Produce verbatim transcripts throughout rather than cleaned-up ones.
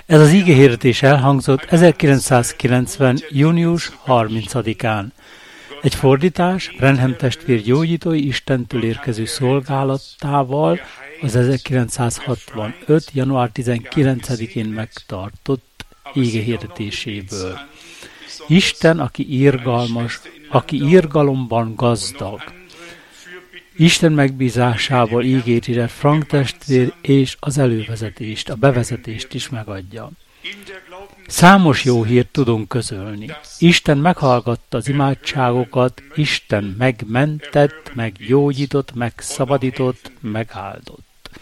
Ez az igehirdetés elhangzott ezerkilencszázkilencven. június harmincadikán. Egy fordítás Branham testvér gyógyítói Istentől érkező szolgálatával az ezerkilencszázhatvanöt. január tizenkilencedikén megtartott igehirdetéséből. Isten, aki irgalmas, aki irgalomban gazdag. Isten megbízásából ígéri Frank testvér, és az elővezetést, a bevezetést is megadja. Számos jó hírt tudunk közölni. Isten meghallgatta az imádságokat, Isten megmentett, meggyógyított, megszabadított, megáldott.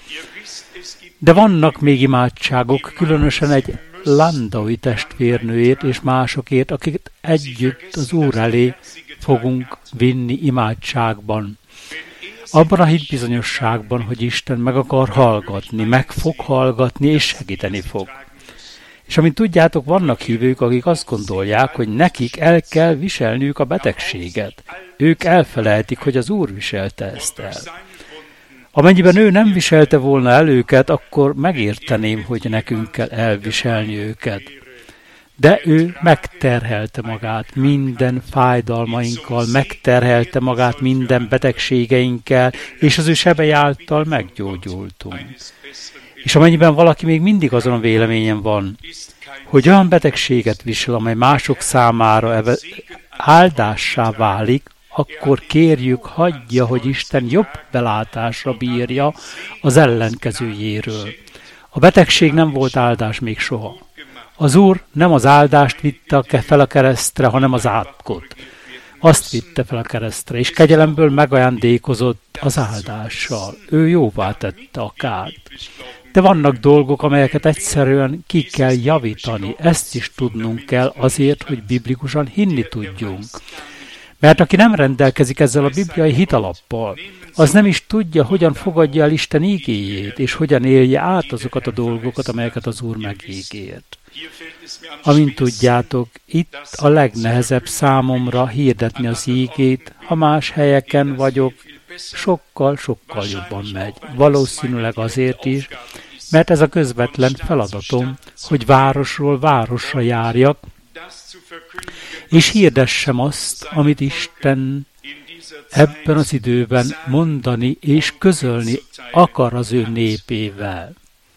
De vannak még imádságok, különösen egy Landaui testvérnőért és másokért, akiket együtt az Úr elé fogunk vinni imádságban. Abban a hitbizonyosságban, hogy Isten meg akar hallgatni, meg fog hallgatni és segíteni fog. És amint tudjátok, vannak hívők, akik azt gondolják, hogy nekik el kell viselniük a betegséget. Ők elfelejtik, hogy az Úr viselte ezt el. Amennyiben ő nem viselte volna el őket, akkor megérteném, hogy nekünk kell elviselni őket. De ő megterhelte magát minden fájdalmainkkal, megterhelte magát minden betegségeinkkel, és az ő sebei által meggyógyultunk. És amennyiben valaki még mindig azon a véleményen van, hogy olyan betegséget visel, amely mások számára áldássá válik, akkor kérjük, hagyja, hogy Isten jobb belátásra bírja az ellenkezőjéről. A betegség nem volt áldás még soha. Az Úr nem az áldást vitte fel a keresztre, hanem az átkot. Azt vitte fel a keresztre, és kegyelemből megajándékozott az áldással. Ő jóvá tette a kárt. De vannak dolgok, amelyeket egyszerűen ki kell javítani. Ezt is tudnunk kell azért, hogy biblikusan hinni tudjunk. Mert aki nem rendelkezik ezzel a bibliai hitalappal, az nem is tudja, hogyan fogadja el Isten ígéjét, és hogyan élje át azokat a dolgokat, amelyeket az Úr megígért. Amint tudjátok, itt a legnehezebb számomra hirdetni az ígét, ha más helyeken vagyok, sokkal-sokkal jobban megy. Valószínűleg azért is, mert ez a közvetlen feladatom, hogy városról városra járjak, és hirdessem azt, amit Isten ebben az időben mondani és közölni akar az ő népével.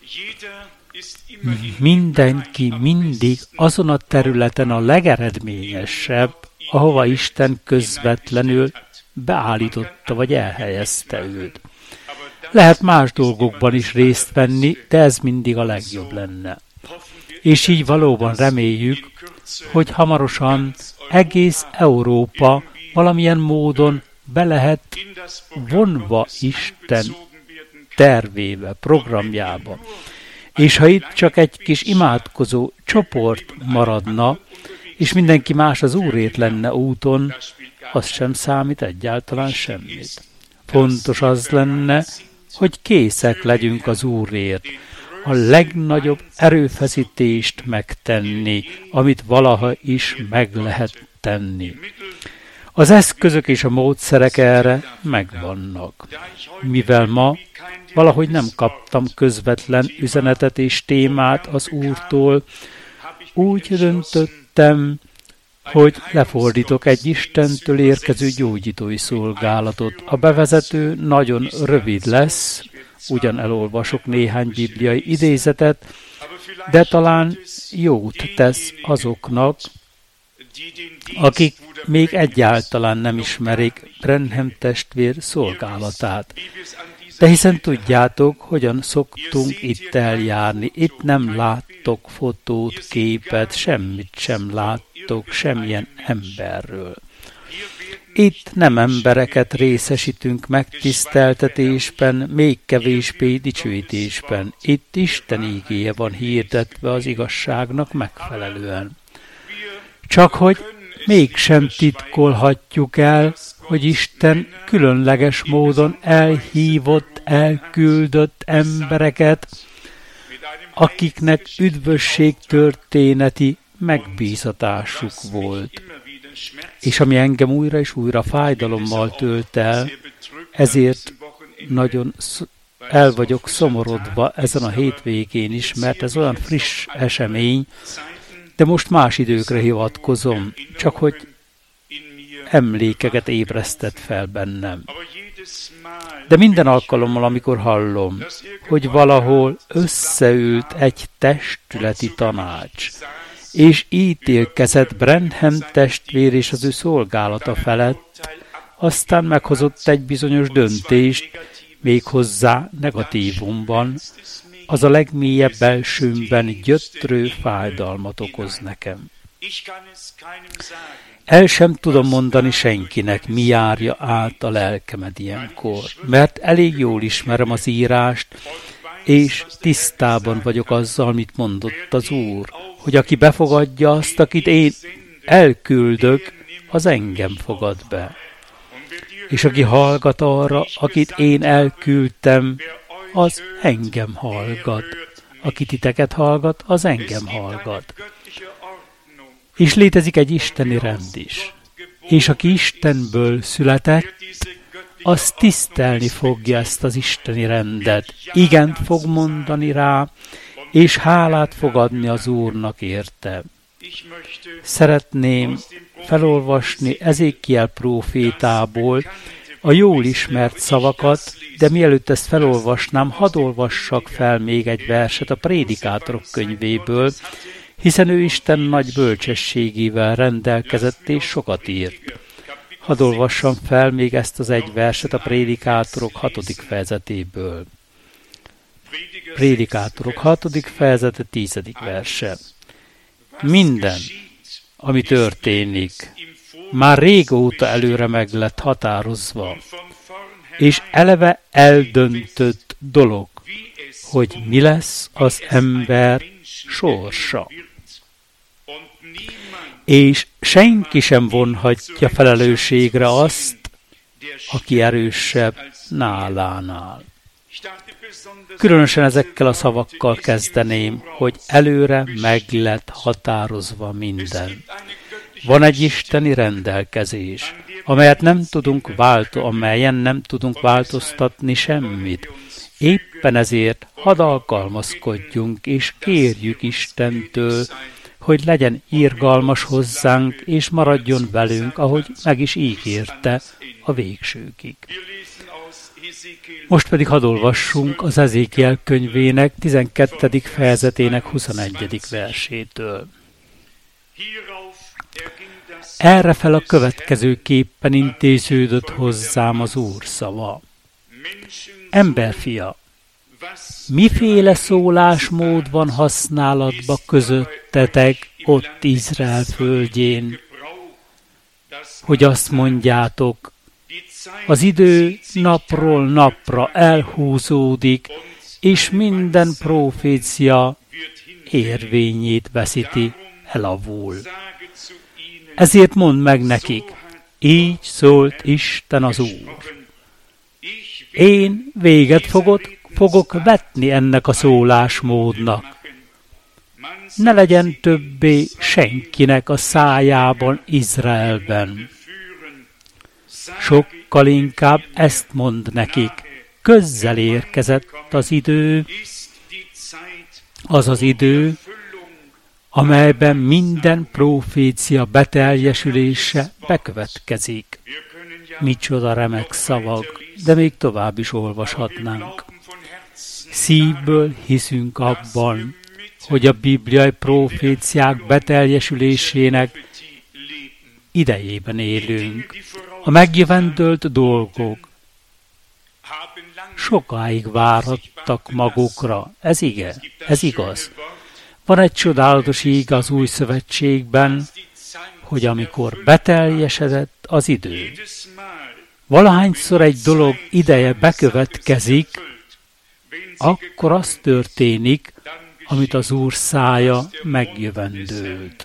Mindenki mindig azon a területen a legeredményesebb, ahova Isten közvetlenül beállította vagy elhelyezte őt. Lehet más dolgokban is részt venni, de ez mindig a legjobb lenne. És így valóban reméljük, hogy hamarosan egész Európa valamilyen módon be lehet vonva Isten tervébe, programjába. És ha itt csak egy kis imádkozó csoport maradna, és mindenki más az Úrért lenne úton, az sem számít egyáltalán semmit. Fontos az lenne, hogy készek legyünk az Úrért, a legnagyobb erőfeszítést megtenni, amit valaha is meg lehet tenni. Az eszközök és a módszerek erre megvannak. Mivel ma valahogy nem kaptam közvetlen üzenetet és témát az Úrtól, úgy döntöttem, hogy lefordítok egy Istentől érkező gyógyítói szolgálatot. A bevezető nagyon rövid lesz, ugyan elolvasok néhány bibliai idézetet, de talán jót tesz azoknak, akik még egyáltalán nem ismerik Branham testvér szolgálatát. De hiszen tudjátok, hogyan szoktunk itt eljárni. Itt nem láttok fotót, képet, semmit sem láttok, semmilyen emberről. Itt nem embereket részesítünk megtiszteltetésben, még kevésbé dicsőítésben. Itt Isten ígéje van hirdetve az igazságnak megfelelően. Csak hogy mégsem titkolhatjuk el, hogy Isten különleges módon elhívott, elküldött embereket, akiknek üdvösség történeti megbízatásuk volt. És ami engem újra és újra fájdalommal tölt el, ezért nagyon el vagyok szomorodva ezen a hétvégén is, mert ez olyan friss esemény, de most más időkre hivatkozom, csak hogy emlékeket ébresztett fel bennem. De minden alkalommal, amikor hallom, hogy valahol összeült egy testületi tanács, és ítélkezett Branham testvér és az ő szolgálata felett, aztán meghozott egy bizonyos döntést, méghozzá negatívumban, az a legmélyebb belsőmben gyötrő fájdalmat okoz nekem. El sem tudom mondani senkinek, mi járja át a lelkemed ilyenkor, mert elég jól ismerem az írást, és tisztában vagyok azzal, mit mondott az Úr, hogy aki befogadja azt, akit én elküldök, az engem fogad be. És aki hallgat arra, akit én elküldtem, az engem hallgat. Aki titeket hallgat, az engem hallgat. És létezik egy isteni rend is. És aki Istenből született, az tisztelni fogja ezt az isteni rendet. Igent fog mondani rá, és hálát fog adni az Úrnak érte. Szeretném felolvasni Ezékiel prófétából a jól ismert szavakat, de mielőtt ezt felolvasnám, hadd olvassak fel még egy verset a Prédikátorok könyvéből, hiszen ő Isten nagy bölcsességével rendelkezett és sokat írt. Hadd olvassam fel még ezt az egy verset a Prédikátorok hatodik fejezetéből. Prédikátorok hatodik fejezete tizedik verse. Minden, ami történik, már régóta előre meg lett határozva, és eleve eldöntött dolog, hogy mi lesz az ember sorsa. És senki sem vonhatja felelősségre azt, aki erősebb nálánál. Különösen ezekkel a szavakkal kezdeném, hogy előre meg lett határozva minden. Van egy isteni rendelkezés, amelyet nem tudunk válto, amelyen nem tudunk változtatni semmit. Éppen ezért hadd alkalmazkodjunk és kérjük Istentől, hogy legyen irgalmas hozzánk, és maradjon velünk, ahogy meg is ígérte a végsőkig. Most pedig hadd olvassunk az Ezékiel könyvének tizenkettedik fejezetének huszonegyedik versétől. Erre fel a következőképpen intéződött hozzám az Úr szava. Emberfia, miféle szólásmód van használatba közöttetek ott Izrael földjén, hogy azt mondjátok, az idő napról napra elhúzódik, és minden profécia érvényét veszíti, elavul. Ezért mondd meg nekik, így szólt Isten az Úr. Én véget fogod, fogok vetni ennek a szólásmódnak. Ne legyen többé senkinek a szájában Izraelben. Sokkal inkább ezt mond nekik, közel érkezett az idő, az az idő, amelyben minden profécia beteljesülése bekövetkezik. Micsoda remek szavak, de még tovább is olvashatnánk. Szívből hiszünk abban, hogy a bibliai proféciák beteljesülésének idejében élünk. A megjövendölt dolgok sokáig várhattak magukra. Ez igen, ez igaz. Van egy csodálatos íg az Új Szövetségben, hogy amikor beteljesedett az idő, valahányszor egy dolog ideje bekövetkezik, akkor az történik, amit az Úr szája megjövendőlt,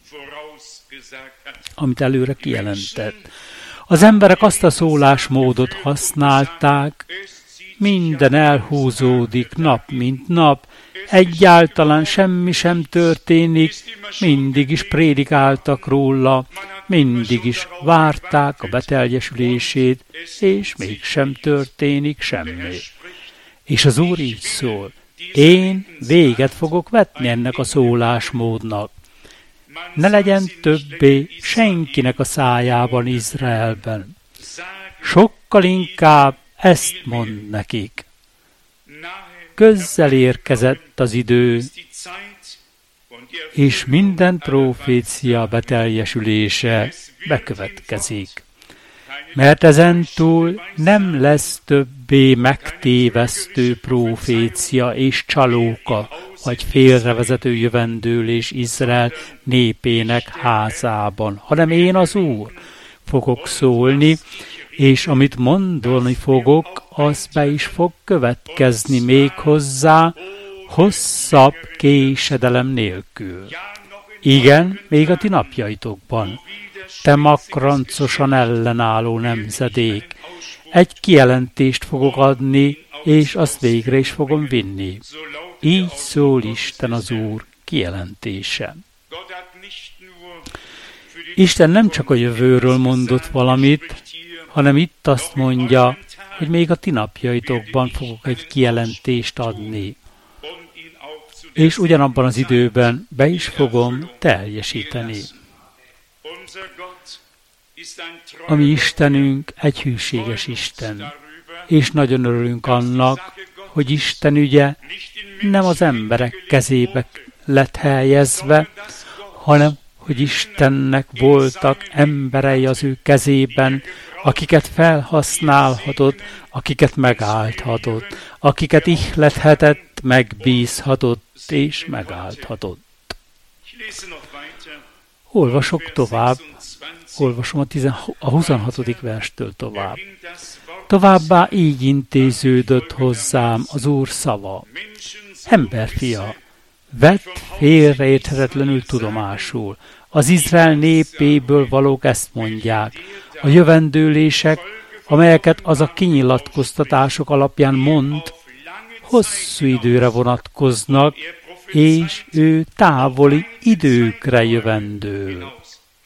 amit előre kijelentett. Az emberek azt a szólásmódot használták, minden elhúzódik nap mint nap, egyáltalán semmi sem történik, mindig is prédikáltak róla, mindig is várták a beteljesülését, és mégsem történik semmi. És az Úr így szól, én véget fogok vetni ennek a szólásmódnak. Ne legyen többé senkinek a szájában Izraelben. Sokkal inkább ezt mond nekik. Közel érkezett az idő, és minden profécia beteljesülése bekövetkezik. Mert ezentúl nem lesz többé megtévesztő profécia és csalóka, vagy félrevezető jövendőlés Izrael népének házában, hanem én az Úr fogok szólni, és amit mondani fogok, az be is fog következni még hozzá, hosszabb késedelem nélkül. Igen, még a ti napjaitokban, te makrancosan ellenálló nemzedék, egy kijelentést fogok adni, és azt végre is fogom vinni. Így szól Isten az Úr kijelentése. Isten nem csak a jövőről mondott valamit, hanem itt azt mondja, hogy még a ti napjaitokban fogok egy kijelentést adni. És ugyanabban az időben be is fogom teljesíteni. A mi Istenünk egy hűséges Isten, és nagyon örülünk annak, hogy Isten ügye nem az emberek kezébe lett helyezve, hanem hogy Istennek voltak emberei az ő kezében, akiket felhasználhatott, akiket megállthatott, akiket ihlethetett, megbízhatott és megállthatott. Olvasok tovább, olvasom a, tizenhat, a huszonhatodik verstől tovább. Továbbá így intéződött hozzám az Úr szava. Emberfia, vedd félreérthetetlenül tudomásul. Az Izrael népéből valók ezt mondják. A jövendőlések, amelyeket az a kinyilatkoztatások alapján mond, hosszú időre vonatkoznak, és ő távoli időkre jövendől.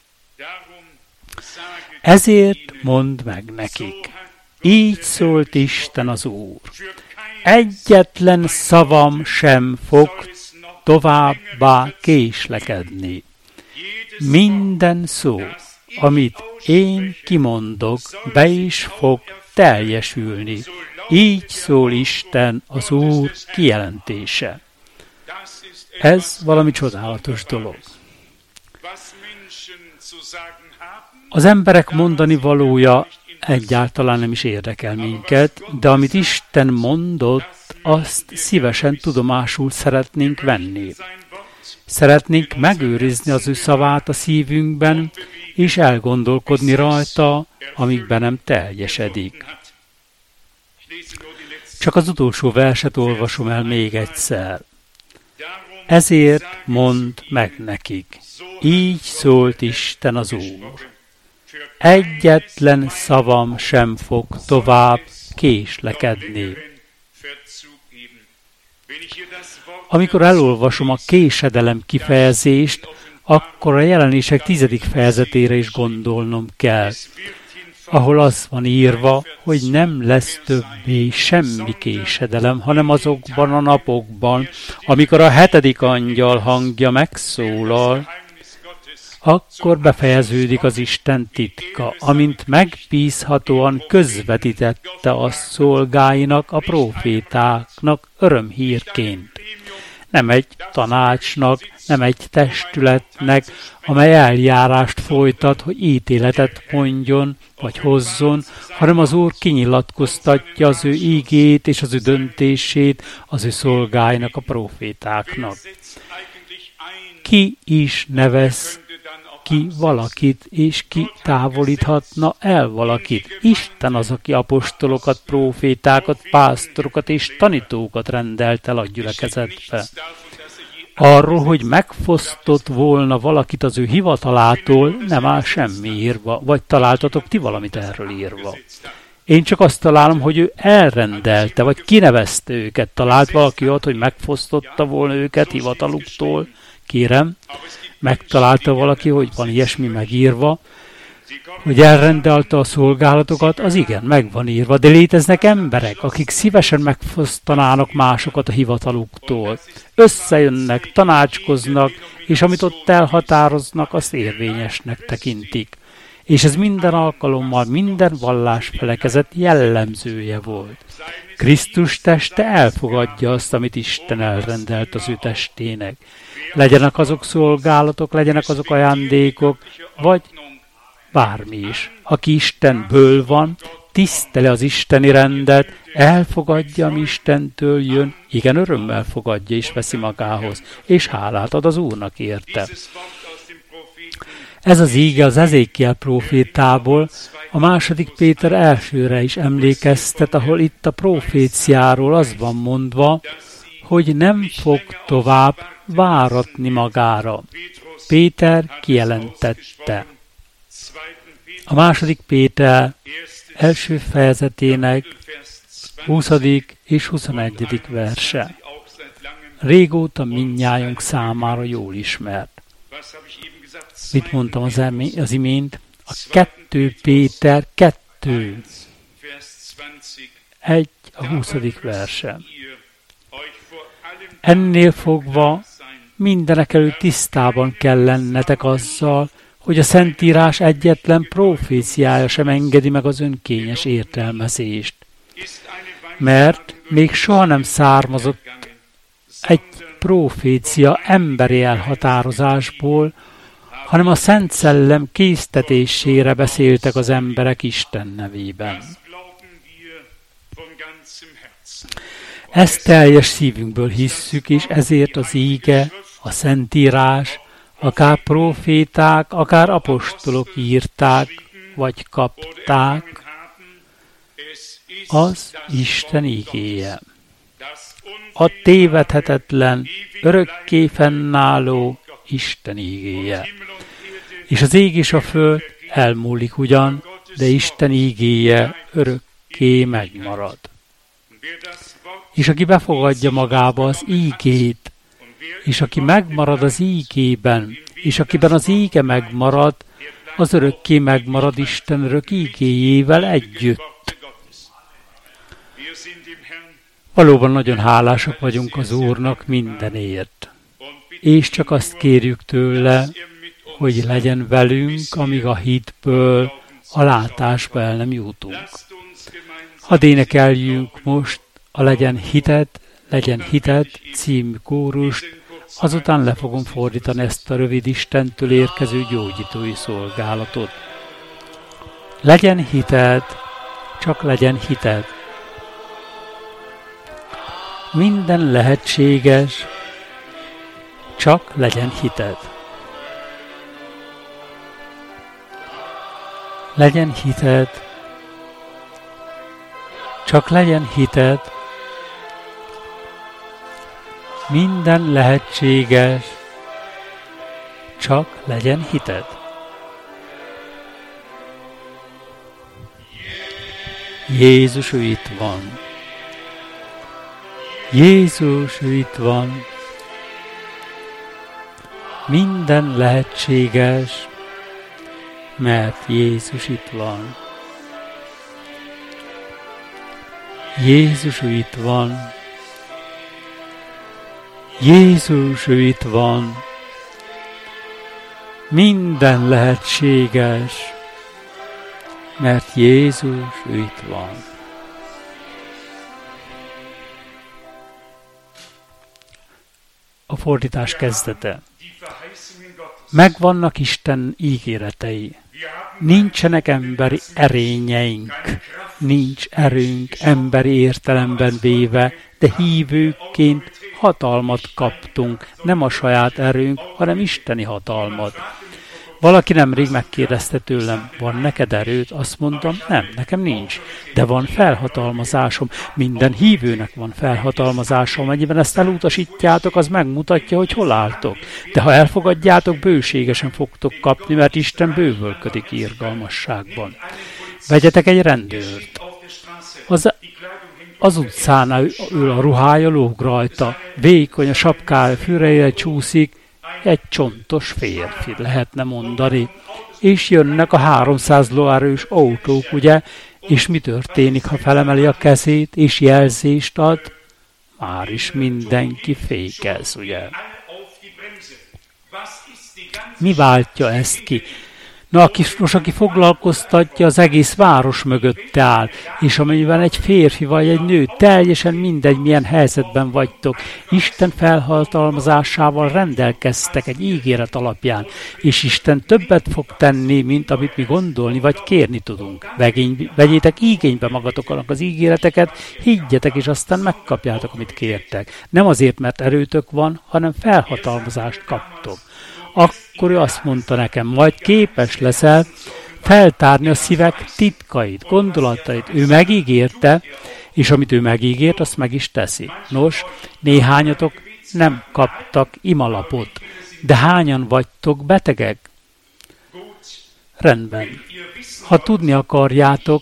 Ezért mondd meg nekik, így szólt Isten az Úr. Egyetlen szavam sem fog továbbá késlekedni. Minden szó, amit én kimondok, be is fog teljesülni. Így szól Isten az Úr kijelentése. Ez valami csodálatos dolog. Az emberek mondani valója egyáltalán nem is érdekel minket, de amit Isten mondott, azt szívesen tudomásul szeretnénk venni. Szeretnénk megőrizni az ő szavát a szívünkben, és elgondolkodni rajta, amíg be nem teljesedik. Csak az utolsó verset olvasom el még egyszer. Ezért mondd meg nekik, így szólt Isten az Úr. Egyetlen szavam sem fog tovább késlekedni. Amikor elolvasom a késedelem kifejezést, akkor a Jelenések tizedik fejezetére is gondolnom kell, ahol az van írva, hogy nem lesz többé semmi késedelem, hanem azokban a napokban, amikor a hetedik angyal hangja megszólal, akkor befejeződik az Isten titka, amint megbízhatóan közvetítette a szolgáinak, a prófétáknak örömhírként. Nem egy tanácsnak, nem egy testületnek, amely eljárást folytat, hogy ítéletet mondjon, vagy hozzon, hanem az Úr kinyilatkoztatja az ő ígét és az ő döntését az ő szolgáinak, a prófétáknak. Ki is nevez ki valakit, és ki távolíthatna el valakit? Isten az, aki apostolokat, prófétákat, pásztorokat és tanítókat rendelt el a gyülekezetbe. Arról, hogy megfosztott volna valakit az ő hivatalától, nem áll semmi írva, vagy találtatok ti valamit erről írva. Én csak azt találom, hogy ő elrendelte, vagy kinevezte őket. Talált valaki ott, hogy megfosztotta volna őket hivataluktól? Kérem, megtalálta valaki, hogy van ilyesmi megírva, hogy elrendelte a szolgálatokat, az igen, meg van írva, de léteznek emberek, akik szívesen megfosztanának másokat a hivataluktól. Összejönnek, tanácskoznak, és amit ott elhatároznak, azt érvényesnek tekintik. És ez minden alkalommal, minden vallásfelekezet jellemzője volt. Krisztus teste elfogadja azt, amit Isten elrendelt az ő testének. Legyenek azok szolgálatok, legyenek azok ajándékok, vagy bármi is. Aki Istenből van, tiszteli az isteni rendet, elfogadja, ami Istentől jön, igen, örömmel fogadja és veszi magához, és hálát ad az Úrnak érte. Ez az íge az Ezékiel prófétából, a második Péter elsőre is emlékeztet, ahol itt a proféciáról az van mondva, hogy nem fog tovább váratni magára. Péter kijelentette. A második Péter első fejezetének huszadik és huszonegyedik verse. Régóta mindnyájunk számára jól ismert. Mit mondtam az, emé- az imént? A kettő Péter kettő. Egy a huszadik verse. Ennél fogva mindenek előtt tisztában kell lennetek azzal, hogy a Szentírás egyetlen proféciája sem engedi meg az önkényes értelmezést. Mert még soha nem származott egy profécia emberi elhatározásból, hanem a Szent Szellem késztetésére beszéltek az emberek Isten nevében. Ezt teljes szívünkből hisszük, és ezért az íge, a Szentírás, akár proféták, akár apostolok írták, vagy kapták, az Isten ígéje. A tévedhetetlen, örökké fennálló Isten ígéje. És az ég és a föld elmúlik ugyan, de Isten ígéje örökké megmarad. És aki befogadja magába az ígét, és aki megmarad az ígében, és akiben az íge megmarad, az örökké megmarad Isten örök ígéjével együtt. Valóban nagyon hálásak vagyunk az Úrnak mindenért. És csak azt kérjük tőle, hogy legyen velünk, amíg a hitből a látásba el nem jutunk. Hadd énekeljünk most a Legyen hited, legyen hited című kórust, azután le fogom fordítani ezt a rövid Istentől érkező gyógyítói szolgálatot. Legyen hited, csak legyen hited. Minden lehetséges, csak legyen hited. Legyen hited, csak legyen hited. Minden lehetséges, csak legyen hited. Jézus, ő itt van. Jézus, ő itt van. Minden lehetséges, mert Jézus itt van. Jézus, ő itt van. Jézus, ő itt van. Minden lehetséges, mert Jézus, ő itt van. A fordítás kezdete. Megvannak Isten ígéretei. Nincsenek emberi erényeink. Nincs erőnk emberi értelemben véve, de hívőként hatalmat kaptunk. Nem a saját erőnk, hanem isteni hatalmat. Valaki nemrég megkérdezte tőlem, van neked erőd? Azt mondtam, nem, nekem nincs. De van felhatalmazásom. Minden hívőnek van felhatalmazásom. Amennyiben ezt elutasítjátok, az megmutatja, hogy hol álltok. De ha elfogadjátok, bőségesen fogtok kapni, mert Isten bővölködik irgalmasságban. Vegyetek egy rendőrt. Az, az utcán ül a ruhája, lóg rajta. Vékony a sapkája, füreire csúszik, egy csontos férfi, lehetne mondani. És jönnek a háromszáz lóerős autók, ugye? És mi történik, ha felemeli a kezét és jelzést ad? Már is mindenki fékez, ugye? Mi váltja ezt ki? Na, aki, most aki foglalkoztatja, az egész város mögötte áll, és amennyiben egy férfi vagy egy nő, teljesen mindegy, milyen helyzetben vagytok, Isten felhatalmazásával rendelkeztek egy ígéret alapján, és Isten többet fog tenni, mint amit mi gondolni vagy kérni tudunk. Vegény, vegyétek igénybe magatoknak az ígéreteket, higgyetek, és aztán megkapjátok, amit kértek. Nem azért, mert erőtök van, hanem felhatalmazást kaptok. Akkor ő azt mondta nekem, majd képes leszel feltárni a szívek titkait, gondolatait. Ő megígérte, és amit ő megígért, azt meg is teszi. Nos, néhányatok nem kaptak imalapot, de hányan vagytok betegek? Rendben. Ha tudni akarjátok,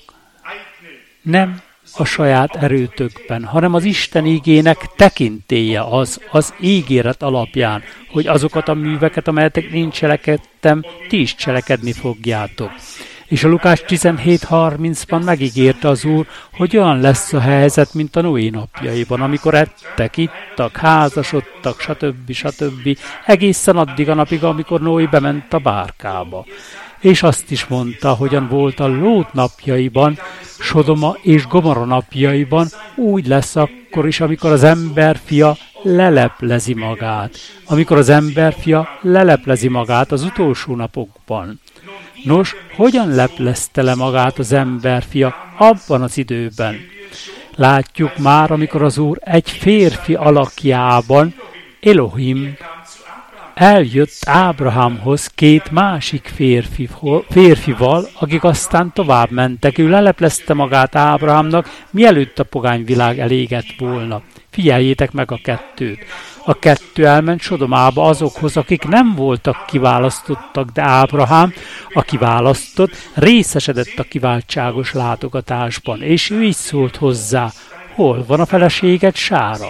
nem a saját erőtökben, hanem az Isten ígének tekintélye az, az ígéret alapján, hogy azokat a műveket, amelyet én cselekedtem, ti is cselekedni fogjátok. És a Lukács tizenhét harmincban megígérte az Úr, hogy olyan lesz a helyzet, mint a Noé napjaiban, amikor ettek, ittak, házasodtak, stb. stb. Egészen addig a napig, amikor Noé bement a bárkába. És azt is mondta, hogyan volt a Lót napjaiban, Sodoma és Gomorra napjaiban, úgy lesz akkor is, amikor az emberfia leleplezi magát. Amikor az emberfia leleplezi magát az utolsó napokban. Nos, hogyan leplezte le magát az emberfia abban az időben? Látjuk már, amikor az Úr egy férfi alakjában, Elohim, eljött Ábrahámhoz két másik férfi, férfival, akik aztán tovább mentek. Ő leleplezte magát Ábrahámnak, mielőtt a pogányvilág elégett volna. Figyeljétek meg a kettőt. A kettő elment Sodomába azokhoz, akik nem voltak kiválasztottak, de Ábrahám, aki választott, részesedett a kiváltságos látogatásban, és ő így szólt hozzá, hol van a feleséged sára?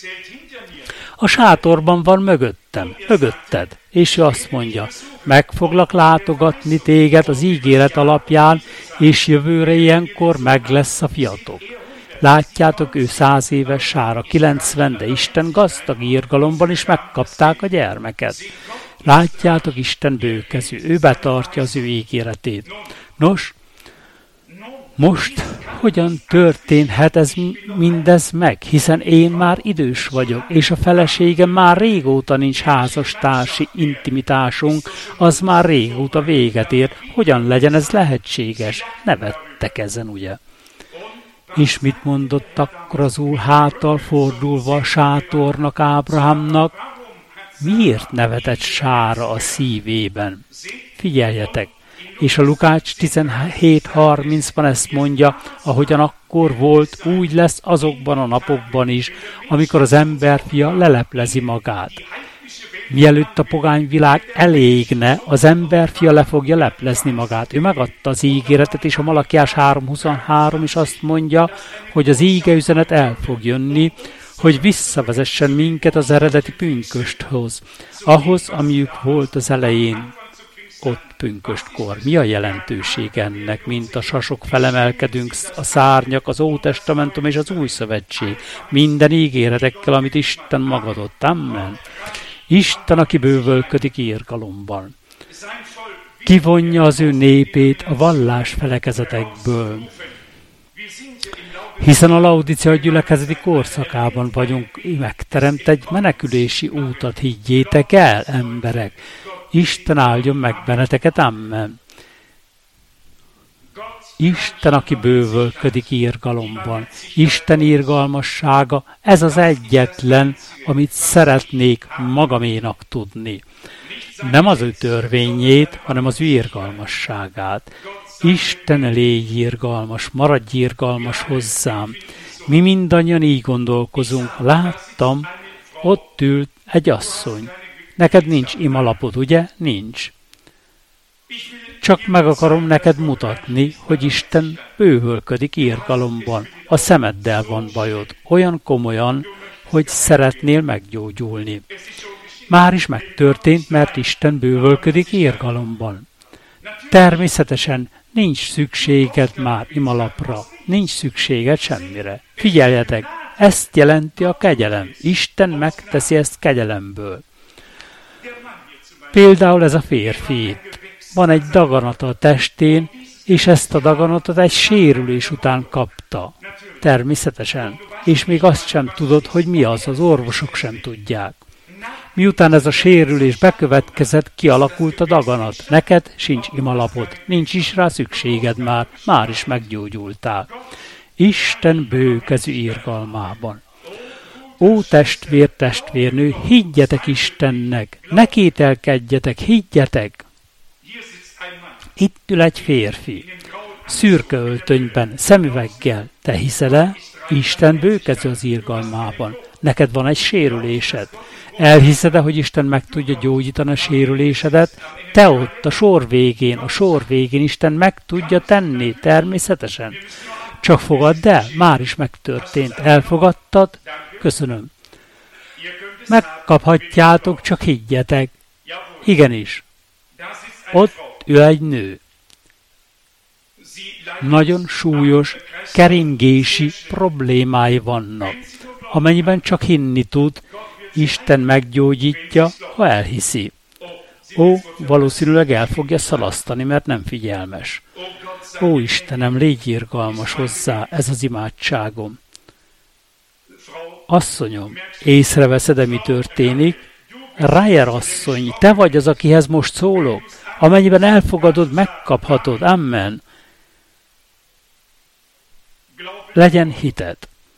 A sátorban van mögöttem, mögötted, és ő azt mondja, meg foglak látogatni téged az ígéret alapján, és jövőre ilyenkor meg lesz a fiatok. Látjátok, ő száz éves, sára kilencven, de Isten gazdag irgalomban is megkapták a gyermeket. Látjátok, Isten bőkezű, ő betartja az ő ígéretét. Nos, most hogyan történhet ez mindez meg, hiszen én már idős vagyok, és a feleségem már régóta nincs házastársi intimitásunk, az már régóta véget ért. Hogyan legyen ez lehetséges? Nevettek ezen, ugye? És mit mondott akkor az Úr háttal fordulva a sátornak, Ábrahámnak? Miért nevetett Sára a szívében? Figyeljetek! És a Lukács tizenhét harmincban ezt mondja, ahogyan akkor volt, úgy lesz azokban a napokban is, amikor az emberfia leleplezi magát. Mielőtt a pogányvilág elégne, az emberfia le fogja leplezni magát. Ő megadta az ígéretet, és a Malakiás három huszonhárom is azt mondja, hogy az ígeüzenet el fog jönni, hogy visszavezessen minket az eredeti pünkösthöz, ahhoz, amiük volt az elején, ott pünköstkor. Mi a jelentőség ennek, mint a sasok felemelkedünk, a szárnyak, az Ótestamentum és az Új Szövetség, minden ígéretekkel, amit Isten magadott. Amen. Isten, aki bővölködik irgalomban. Kivonja az ő népét a vallás felekezetekből. Hiszen a Laodicea gyülekezeti korszakában vagyunk, megteremt egy menekülési útat, higgyétek el, emberek. Isten áldjon meg benneteket, amen. Isten, aki bővölködik irgalomban. Isten irgalmassága, ez az egyetlen, amit szeretnék magaménak tudni. Nem az ő törvényét, hanem az ő irgalmasságát. Isten, légy irgalmas, maradj irgalmas hozzám. Mi mindannyian így gondolkozunk. Láttam, ott ült egy asszony. Neked nincs imalapod, ugye? Nincs. Csak meg akarom neked mutatni, hogy Isten bővölködik irgalomban. A szemeddel van bajod. Olyan komolyan, hogy szeretnél meggyógyulni. Már is megtörtént, mert Isten bővölködik irgalomban. Természetesen nincs szükséged már imalapra, nincs szükséged semmire. Figyeljetek, ezt jelenti a kegyelem. Isten megteszi ezt kegyelemből. Például ez a férfi itt. Van egy daganata a testén, és ezt a daganatot egy sérülés után kapta. Természetesen. És még azt sem tudod, hogy mi az, az orvosok sem tudják. Miután ez a sérülés bekövetkezett, kialakult a daganat. Neked sincs imalapod, nincs is rá szükséged már, már is meggyógyultál. Isten bőkezű irgalmában. Ó testvér, testvérnő, higgyetek Istennek, ne kételkedjetek, higgyetek! Itt ül egy férfi, szürke öltönyben, szemüveggel. Te hiszel-e? Isten bőkezű az irgalmában. Neked van egy sérülésed. Elhiszed-e, hogy Isten meg tudja gyógyítani a sérülésedet? Te ott, a sor végén, a sor végén Isten meg tudja tenni, természetesen. Csak fogadd el, már is megtörtént. Elfogadtad? Köszönöm. Megkaphatjátok, csak higgyetek. Igenis. Ott ül egy nő. Nagyon súlyos, keringési problémái vannak. Amennyiben csak hinni tud, Isten meggyógyítja, ha elhiszi. Ó, valószínűleg el fogja szalasztani, mert nem figyelmes. Ó, Istenem, légy irgalmas hozzá, ez az imádságom. Asszonyom, észreveszed-e, mi történik? Reyer asszony, te vagy az, akihez most szólok. Amennyiben elfogadod, megkaphatod. Amen. Legyen hited.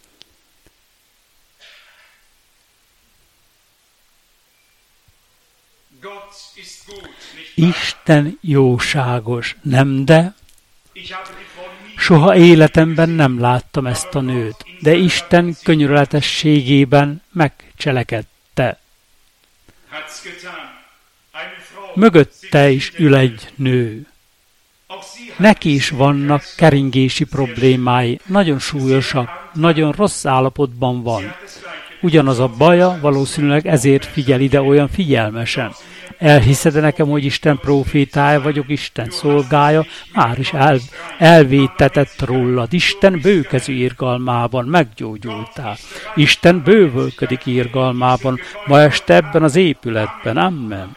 Isten jóságos, nem de? Soha életemben nem láttam ezt a nőt, de Isten könyörületességében megcselekedte. Mögötte is ül egy nő. Neki is vannak keringési problémái, nagyon súlyosak, nagyon rossz állapotban van. Ugyanaz a baja, valószínűleg ezért figyel ide olyan figyelmesen. Elhiszed nekem, hogy Isten profétája vagyok, Isten szolgája, már is el, elvétetett rólad. Isten bőkezű irgalmában meggyógyultál. Isten bővölködik irgalmában, ma este ebben az épületben. Amen.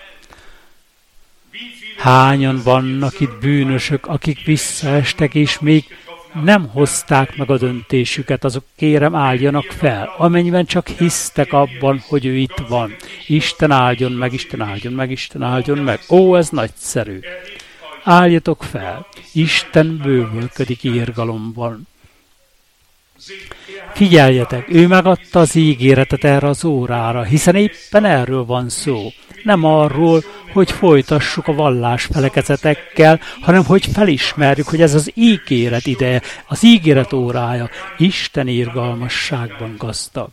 Hányan vannak itt bűnösök, akik visszaestek, és még nem hozták meg a döntésüket, azok kérem álljanak fel, amennyiben csak hisztek abban, hogy ő itt van. Isten áldjon meg, Isten áldjon meg, Isten áldjon meg. Ó, ez nagyszerű. Álljatok fel, Isten bővölködik irgalomban. Figyeljetek, ő megadta az ígéretet erre az órára, hiszen éppen erről van szó. Nem arról, hogy folytassuk a vallásfelekezetekkel, hanem hogy felismerjük, hogy ez az ígéret ideje, az ígéret órája, Isten irgalmasságban gazdag.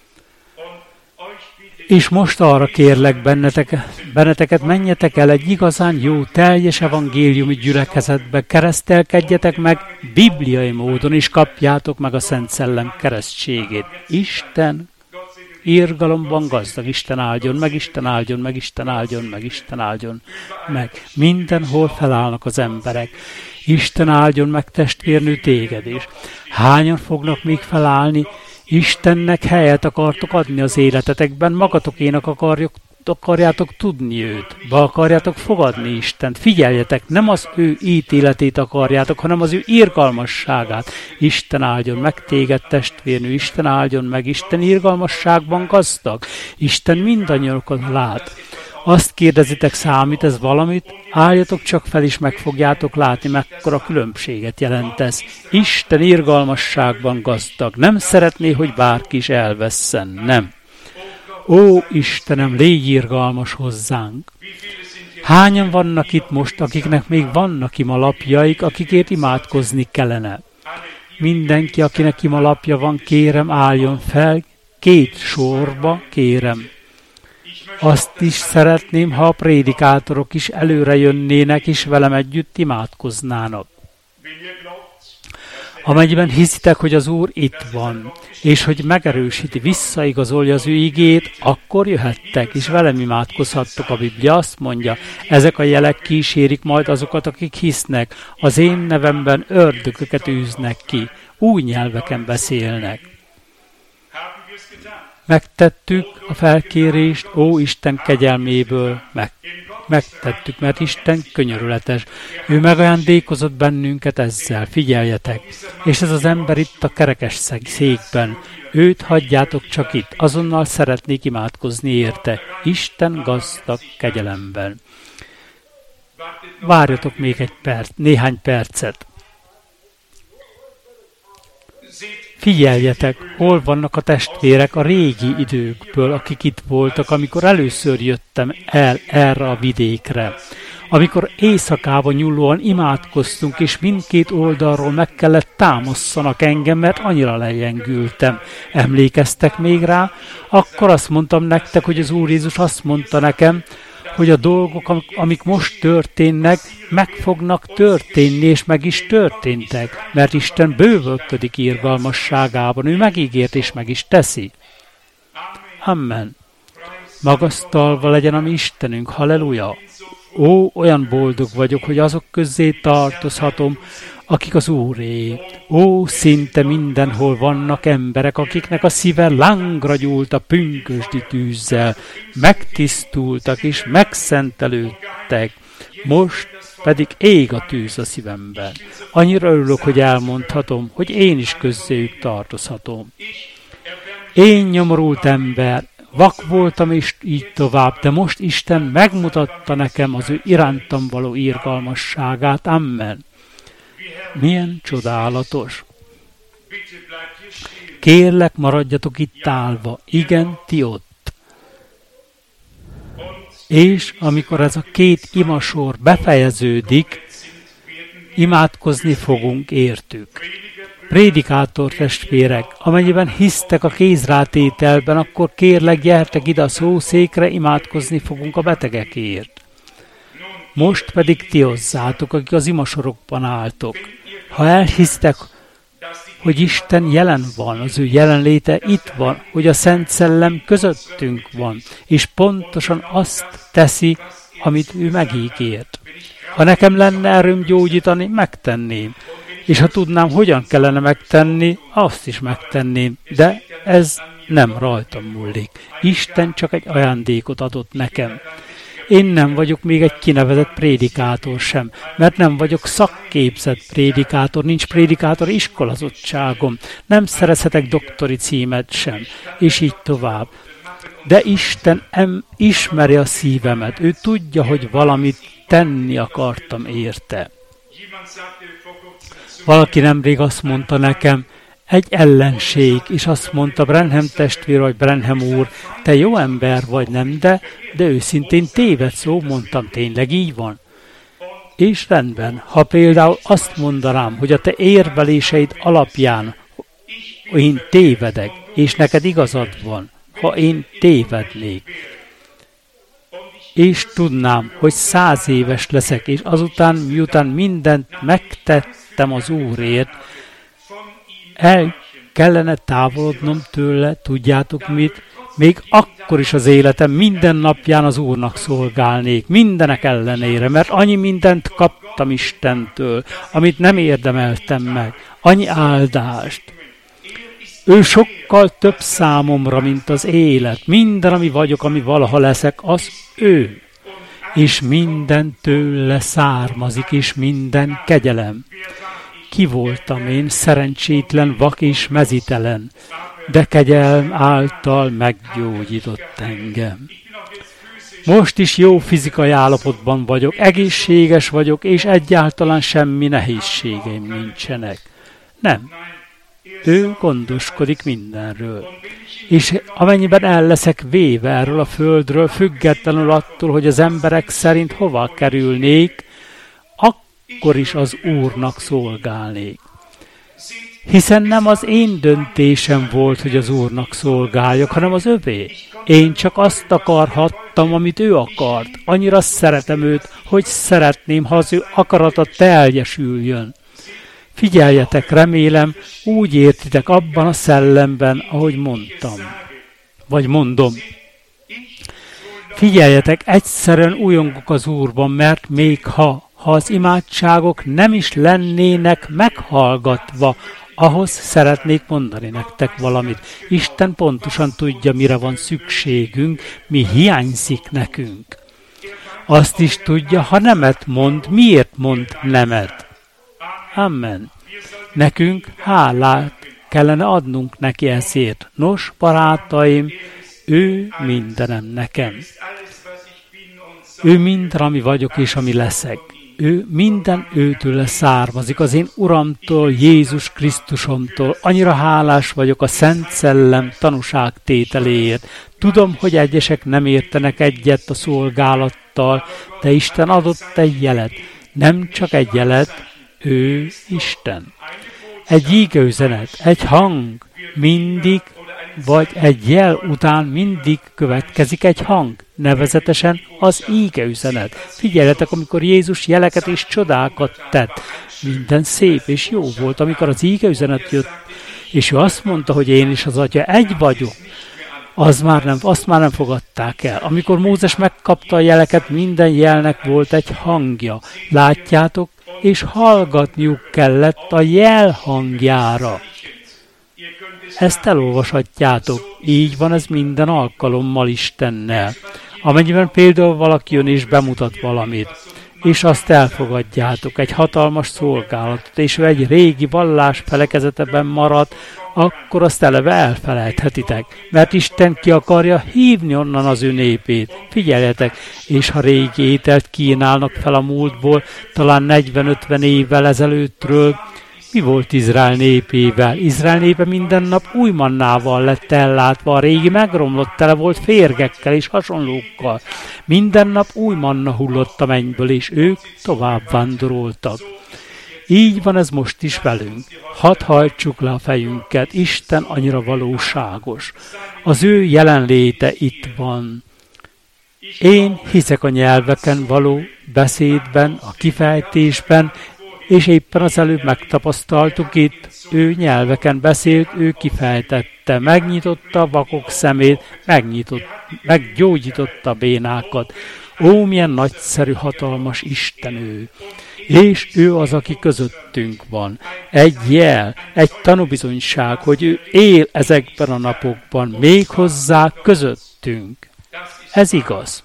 És most arra kérlek benneteket, benneteket, menjetek el egy igazán jó, teljes evangéliumi gyülekezetbe, keresztelkedjetek meg bibliai módon, és kapjátok meg a Szent Szellem keresztségét. Isten irgalomban gazdag, Isten áldjon meg, Isten áldjon meg, Isten áldjon meg, Isten áldjon meg. Mindenhol felállnak az emberek. Isten áldjon meg, testvérnő, téged is. Hányan fognak még felállni? Istennek helyet akartok adni az életetekben, magatokénak akarjuk, akarjátok tudni őt, be akarjátok fogadni Istent. Figyeljetek, nem az ő ítéletét akarjátok, hanem az ő irgalmasságát. Isten áldjon meg téged, testvérnő, Isten áldjon meg, Isten irgalmasságban gazdag. Isten mindannyiakat lát. Azt kérdezitek, számít ez valamit? Álljatok csak fel, és meg fogjátok látni, mekkora különbséget jelent ez. Isten irgalmasságban gazdag. Nem szeretné, hogy bárki is elvesszen. Nem. Ó, Istenem, légy irgalmas hozzánk. Hányan vannak itt most, akiknek még vannak imalapjaik, akikért imádkozni kellene? Mindenki, akinek imalapja van, kérem, álljon fel, két sorba, kérem. Azt is szeretném, ha a prédikátorok is előre jönnének, és velem együtt imádkoznának. Amennyiben hiszitek, hogy az Úr itt van, és hogy megerősíti, visszaigazolja az ő igét, akkor jöhettek, és velem imádkozhattok. A Biblia azt mondja, ezek a jelek kísérik majd azokat, akik hisznek, az én nevemben ördököket űznek ki, új nyelveken beszélnek. Megtettük a felkérést, ó Isten kegyelméből, meg, megtettük, mert Isten könyörületes. Ő megajándékozott bennünket ezzel, figyeljetek. És ez az ember itt a kerekes székben. Őt hagyjátok csak itt, azonnal szeretnék imádkozni érte. Isten gazdag kegyelemben. Várjatok még egy perc, néhány percet. Figyeljetek, hol vannak a testvérek a régi időkből, akik itt voltak, amikor először jöttem el erre a vidékre. Amikor éjszakában nyúlóan imádkoztunk, és mindkét oldalról meg kellett támasszanak engem, mert annyira lejengültem. Emlékeztek még rá? Akkor azt mondtam nektek, hogy az Úr Jézus azt mondta nekem, hogy a dolgok, amik most történnek, meg fognak történni, és meg is történtek, mert Isten bővölködik irgalmasságában, ő megígért, és meg is teszi. Amen. Magasztalva legyen a mi Istenünk, halleluja! Ó, olyan boldog vagyok, hogy azok közé tartozhatom, akik az Úré. Ó, szinte mindenhol vannak emberek, akiknek a szíve lángra gyúlt a pünkösdi tűzzel, megtisztultak és megszentelődtek, most pedig ég a tűz a szívemben. Annyira örülök, hogy elmondhatom, hogy én is közéjük tartozhatom. Én nyomorult ember, vak voltam és így tovább, de most Isten megmutatta nekem az ő irántam való irgalmasságát. Amen. Milyen csodálatos. Kérlek, maradjatok itt állva. Igen, ti ott. És amikor ez a két imasor befejeződik, imádkozni fogunk értük. Prédikátor testvérek, amennyiben hisztek a kézrátételben, akkor kérlek, gyertek ide a szószékre, imádkozni fogunk a betegekért. Most pedig ti hozzátok, akik az imasorokban álltok. Ha elhisztek, hogy Isten jelen van, az ő jelenléte itt van, hogy a Szent Szellem közöttünk van, és pontosan azt teszi, amit ő megígért. Ha nekem lenne erőm gyógyítani, megtenném. És ha tudnám, hogyan kellene megtenni, azt is megtenném. De ez nem rajtam múlik. Isten csak egy ajándékot adott nekem. Én nem vagyok még egy kinevezett prédikátor sem, mert nem vagyok szakképzett prédikátor, nincs prédikátor iskolazottságom, nem szerezhetek doktori címet sem, és így tovább. De Isten em, ismeri a szívemet, ő tudja, hogy valamit tenni akartam érte. Valaki nemrég azt mondta nekem, egy ellenség, és azt mondta, Branham testvér vagy Branham úr, te jó ember vagy, nem, de, de őszintén téved szó, mondtam, tényleg így van. És rendben, ha például azt mondanám, hogy a te érveléseid alapján én tévedek, és neked igazad van, ha én tévednék, és tudnám, hogy száz éves leszek, és azután, miután mindent megtettem az Úrért, el kellene távolodnom tőle, tudjátok mit? Még akkor is az életem minden napján az Úrnak szolgálnék, mindenek ellenére, mert annyi mindent kaptam Istentől, amit nem érdemeltem meg, annyi áldást. Ő sokkal több számomra, mint az élet. Minden, ami vagyok, ami valaha leszek, az ő. És minden tőle származik, és minden kegyelem. Ki voltam én, szerencsétlen, vak és mezitelen, de kegyelm által meggyógyított engem. Most is jó fizikai állapotban vagyok, egészséges vagyok, és egyáltalán semmi nehézségeim nincsenek. Nem. Ő gondoskodik mindenről. És amennyiben el leszek véve erről a földről, függetlenül attól, hogy az emberek szerint hova kerülnék, akkor is az Úrnak szolgálnék. Hiszen nem az én döntésem volt, hogy az Úrnak szolgáljak, hanem az övé. Én csak azt akarhattam, amit ő akart. Annyira szeretem őt, hogy szeretném, ha az ő akarata teljesüljön. Figyeljetek, remélem, úgy értitek abban a szellemben, ahogy mondtam. Vagy mondom. Figyeljetek, egyszerűen újongok az Úrban, mert még ha, ha az imádságok nem is lennének meghallgatva, ahhoz szeretnék mondani nektek valamit. Isten pontosan tudja, mire van szükségünk, mi hiányzik nekünk. Azt is tudja, ha nemet mond, miért mond nemet. Amen. Nekünk hálát kellene adnunk neki ezért. Nos, barátaim, ő mindenem nekem. Ő minden, ami vagyok és ami leszek. Ő minden őtől származik, az én Uramtól, Jézus Krisztusomtól. Annyira hálás vagyok a Szent Szellem tanúságtételéért. Tudom, hogy egyesek nem értenek egyet a szolgálattal, de Isten adott egy jelet. Nem csak egy jelet, ő Isten. Egy ígeüzenet, egy hang mindig, vagy egy jel után mindig következik egy hang, nevezetesen az ígeüzenet. Figyeljetek, amikor Jézus jeleket és csodákat tett, minden szép és jó volt, amikor az ígeüzenet jött, és ő azt mondta, hogy én és az Atya egy vagyok, az már nem, azt már nem fogadták el. Amikor Mózes megkapta a jeleket, minden jelnek volt egy hangja. Látjátok, és hallgatniuk kellett a jel hangjára. Ezt elolvashatjátok. Így van ez minden alkalommal Istennel. Amennyiben például valaki jön és bemutat valamit, és azt elfogadjátok, egy hatalmas szolgálatot, és ő egy régi vallás felekezeteben maradt, akkor azt eleve elfelejthetitek, mert Isten ki akarja hívni onnan az ő népét. Figyeljetek, és ha régi ételt kínálnak fel a múltból, talán negyven-ötven évvel ezelőttről, mi volt Izrael népével? Izrael népe minden nap új mannával lett ellátva, a régi megromlott, tele volt férgekkel és hasonlókkal. Minden nap új manna hullott a mennyből, és ők tovább vándoroltak. Így van ez most is velünk. Hadd hajtsuk le a fejünket, Isten annyira valóságos. Az ő jelenléte itt van. Én hiszek a nyelveken való beszédben, a kifejtésben, és éppen az előbb megtapasztaltuk itt, ő nyelveken beszélt, ő kifejtette, megnyitotta a vakok szemét, megnyitott, meggyógyította a bénákat. Ó, milyen nagyszerű, hatalmas Isten ő! És ő az, aki közöttünk van. Egy jel, egy tanúbizonyság, hogy ő él ezekben a napokban, méghozzá közöttünk. Ez igaz.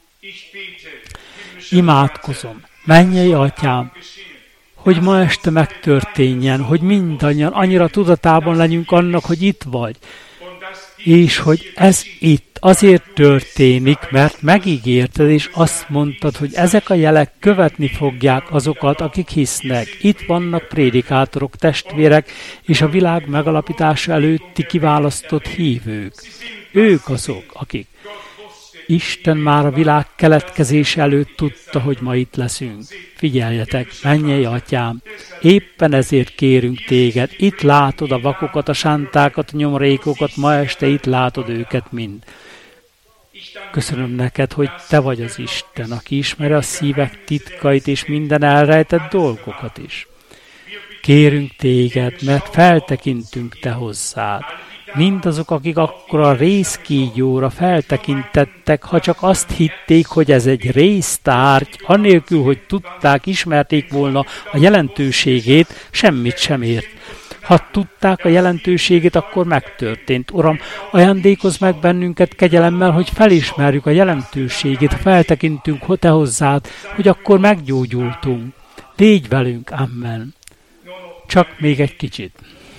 Imádkozom, mennyei Atyám, hogy ma este megtörténjen, hogy mindannyian annyira tudatában legyünk annak, hogy itt vagy, és hogy ez itt azért történik, mert megígérted, és azt mondtad, hogy ezek a jelek követni fogják azokat, akik hisznek. Itt vannak prédikátorok, testvérek, és a világ megalapítása előtti kiválasztott hívők. Ők azok, akik Isten már a világ keletkezése előtt tudta, hogy ma itt leszünk. Figyeljetek, mennyei Atyám, éppen ezért kérünk téged, itt látod a vakokat, a sántákat, a nyomorékokat, ma este itt látod őket mind. Köszönöm neked, hogy te vagy az Isten, aki ismeri a szívek titkait és minden elrejtett dolgokat is. Kérünk téged, mert feltekintünk te hozzád. Mindazok, akik akkor a rézkígyóra feltekintettek, ha csak azt hitték, hogy ez egy réztárgy, anélkül, hogy tudták, ismerték volna a jelentőségét, semmit sem ért. Ha tudták a jelentőségét, akkor megtörtént. Uram, ajándékozz meg bennünket kegyelemmel, hogy felismerjük a jelentőségét, ha feltekintünk te hozzád, hogy akkor meggyógyultunk. Légy velünk, amen. Csak még egy kicsit.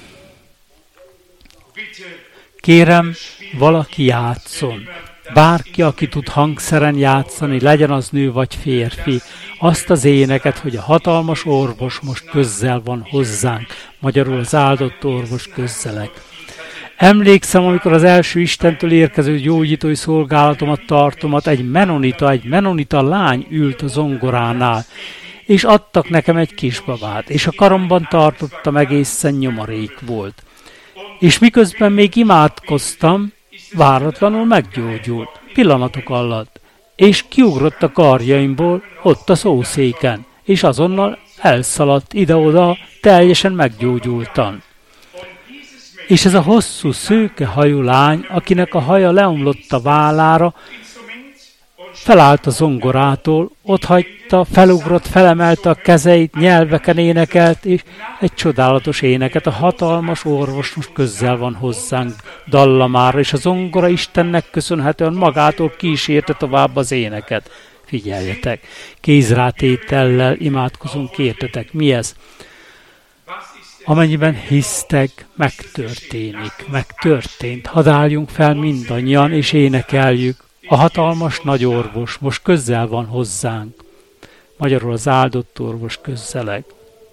Kérem, valaki játszon. Bárki, aki tud hangszeren játszani, legyen az nő vagy férfi, azt az éneket, hogy a hatalmas orvos most közel van hozzánk, magyarul az áldott orvos közelek. Emlékszem, amikor az első Istentől érkező gyógyítói szolgálatomat tartomat, egy menonita, egy menonita lány ült a zongoránál, és adtak nekem egy kisbabát, és a karomban tartottam, egészen nyomorék volt. És miközben még imádkoztam, váratlanul meggyógyult, pillanatok alatt, és kiugrott a karjaimból ott a szószéken, és azonnal elszaladt ide-oda, teljesen meggyógyultan. És ez a hosszú, szőke hajú lány, akinek a haja leomlott a vállára, felállt a zongorától, otthagyta, felugrott, felemelte a kezeit, nyelveken énekelt, és egy csodálatos éneket. A hatalmas orvos most közel van hozzánk dallamára, és a zongora Istennek köszönhetően magától kísérte tovább az éneket. Figyeljetek, kézrátétellel imádkozunk, értetek. Mi ez? Amennyiben hisztek, megtörténik, megtörtént. Hadd álljunk fel mindannyian, és énekeljük. A hatalmas nagy orvos most közel van hozzánk. Magyarul az áldott orvos közeleg.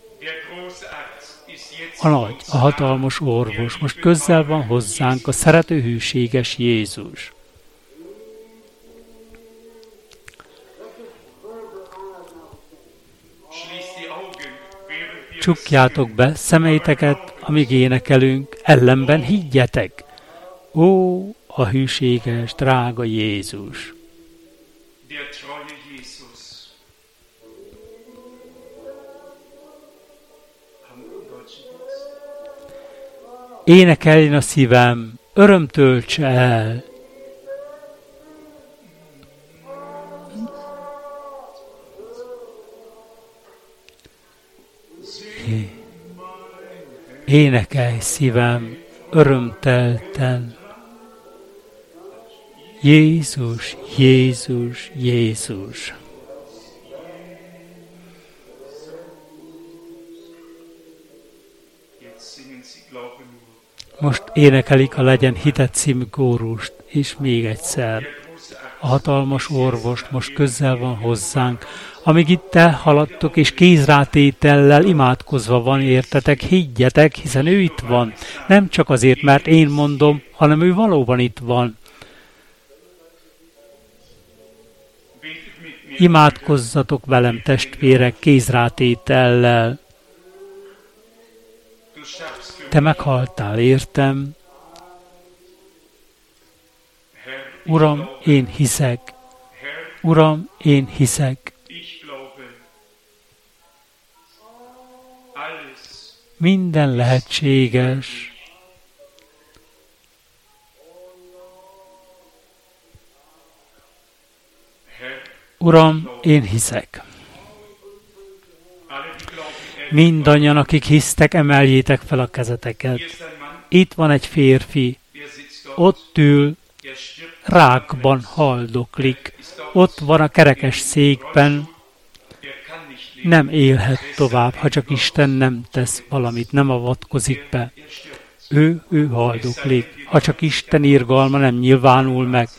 A nagy, a hatalmas orvos most közel van hozzánk, a szerető hűséges Jézus. Csukjátok be szemeiteket, amíg énekelünk, ellenben higgyetek. Ó, a hűséges, drága Jézus! Énekeljen a szívem, öröm töltse el! Énekelj szívem, örömtelten! Jézus, Jézus, Jézus! Most énekelik a Legyen hitet című kórust, és még egyszer. A hatalmas orvos most közel van hozzánk, amíg itt elhaladtok, és kézrátétellel imádkozva van, értetek, higgyetek, hiszen ő itt van. Nem csak azért, mert én mondom, hanem ő valóban itt van. Imádkozzatok velem, testvérek, kézrátétellel. Te meghaltál, értem. Uram, én hiszek. Uram, én hiszek. Minden lehetséges. Uram, én hiszek. Mindannyian, akik hisztek, emeljétek fel a kezeteket. Itt van egy férfi, ott ül, rákban haldoklik, ott van a kerekes székben, nem élhet tovább, ha csak Isten nem tesz valamit, nem avatkozik be. Ő, ő haldoklik, ha csak Isten irgalma nem nyilvánul meg.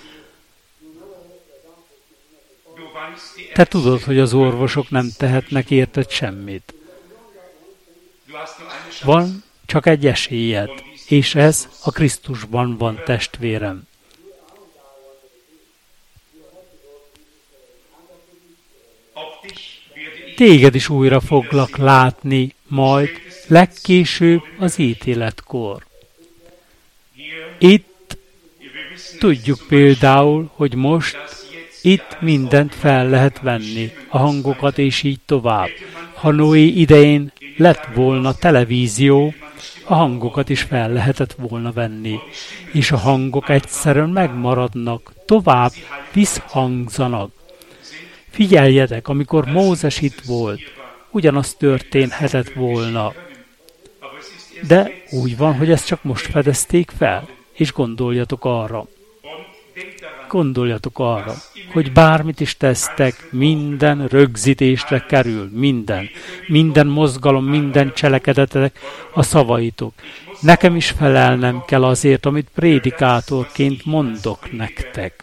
Te tudod, hogy az orvosok nem tehetnek érted semmit. Van csak egy esélyed, és ez a Krisztusban van, testvérem. Téged is újra foglak látni, majd legkésőbb az ítéletkor. Itt tudjuk például, hogy most itt mindent fel lehet venni, a hangokat és így tovább. Ha Noé idején lett volna televízió, a hangokat is fel lehetett volna venni, és a hangok egyszerűen megmaradnak, tovább visszhangzanak. Figyeljetek, amikor Mózes itt volt, ugyanaz történhetett volna. De úgy van, hogy ezt csak most fedezték fel, és gondoljatok arra. Gondoljatok arra, hogy bármit is tesztek, minden rögzítésre kerül, minden. Minden mozgalom, minden cselekedetek a szavaitok. Nekem is felelnem kell azért, amit prédikátorként mondok nektek.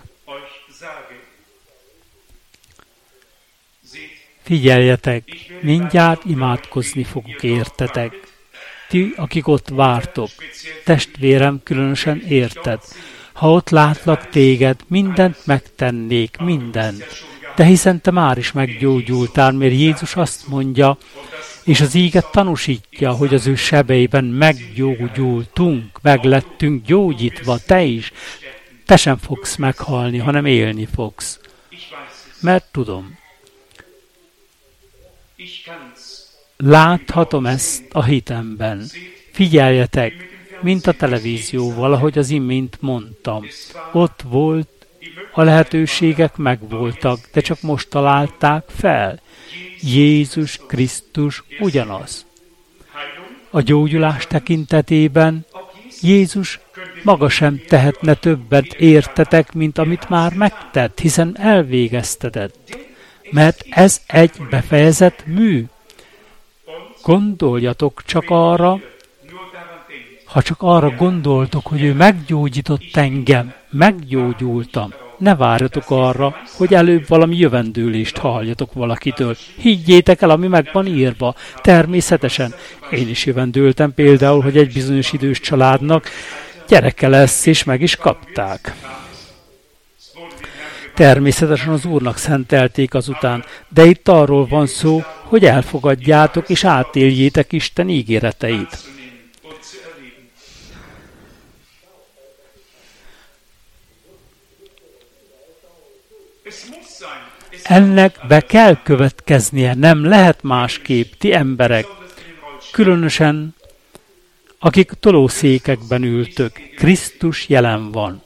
Figyeljetek, mindjárt imádkozni fogok értetek. Ti, akik ott vártok, testvérem, különösen érted. Ha ott látlak téged, mindent megtennék, mindent. De hiszen te már is meggyógyultál, mert Jézus azt mondja, és az íget tanúsítja, hogy az ő sebeiben meggyógyultunk, meglettünk gyógyítva, te is. Te sem fogsz meghalni, hanem élni fogsz. Mert tudom. láthatom ezt a hitemben. Figyeljetek, mint a televízióval, ahogy az imént mondtam. Ott volt, a lehetőségek megvoltak, de csak most találták fel. Jézus Krisztus ugyanaz. A gyógyulás tekintetében Jézus maga sem tehetne többet értetek, mint amit már megtett, hiszen elvégeztetett. Mert ez egy befejezett mű. Gondoljatok csak arra, ha csak arra gondoltok, hogy ő meggyógyított engem, meggyógyultam, ne várjatok arra, hogy előbb valami jövendőlést halljatok valakitől. Higgyétek el, ami meg van írva. Természetesen. Én is jövendőltem például, hogy egy bizonyos idős családnak gyereke lesz, és meg is kapták. Természetesen az Úrnak szentelték azután, de itt arról van szó, hogy elfogadjátok és átéljétek Isten ígéreteit. Ennek be kell következnie, nem lehet másképp, ti emberek, különösen akik tolószékekben ültök. Krisztus jelen van.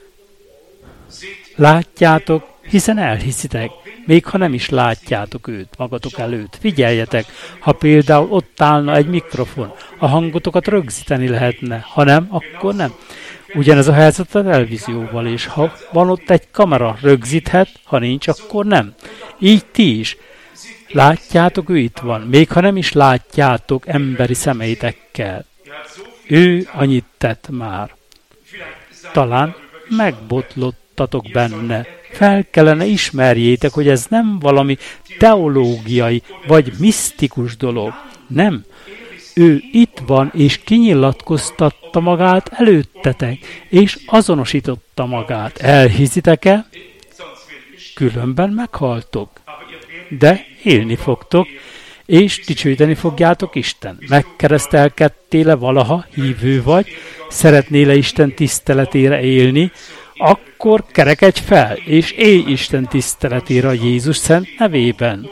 Látjátok, hiszen elhiszitek, még ha nem is látjátok őt magatok előtt. Figyeljetek, ha például ott állna egy mikrofon, a hangotokat rögzíteni lehetne, ha nem, akkor nem. Ugyanez a helyzet a televízióval is. Ha van ott egy kamera, rögzíthet, ha nincs, akkor nem. Így ti is. Látjátok, ő itt van, még ha nem is látjátok emberi szemeitekkel. Ő annyit tett már. Talán megbotlottatok benne. Fel kellene ismerjétek, hogy ez nem valami teológiai vagy misztikus dolog. Nem. Ő itt van, és kinyilatkoztatta magát előttetek, és azonosította magát. Elhiszitek-e? Különben meghaltok. De élni fogtok, és dicsőíteni fogjátok Isten. Megkeresztelkedtél-e valaha, hívő vagy, szeretnél-e Isten tiszteletére élni, akkor kerekedj fel, és élj Isten tiszteletére a Jézus szent nevében.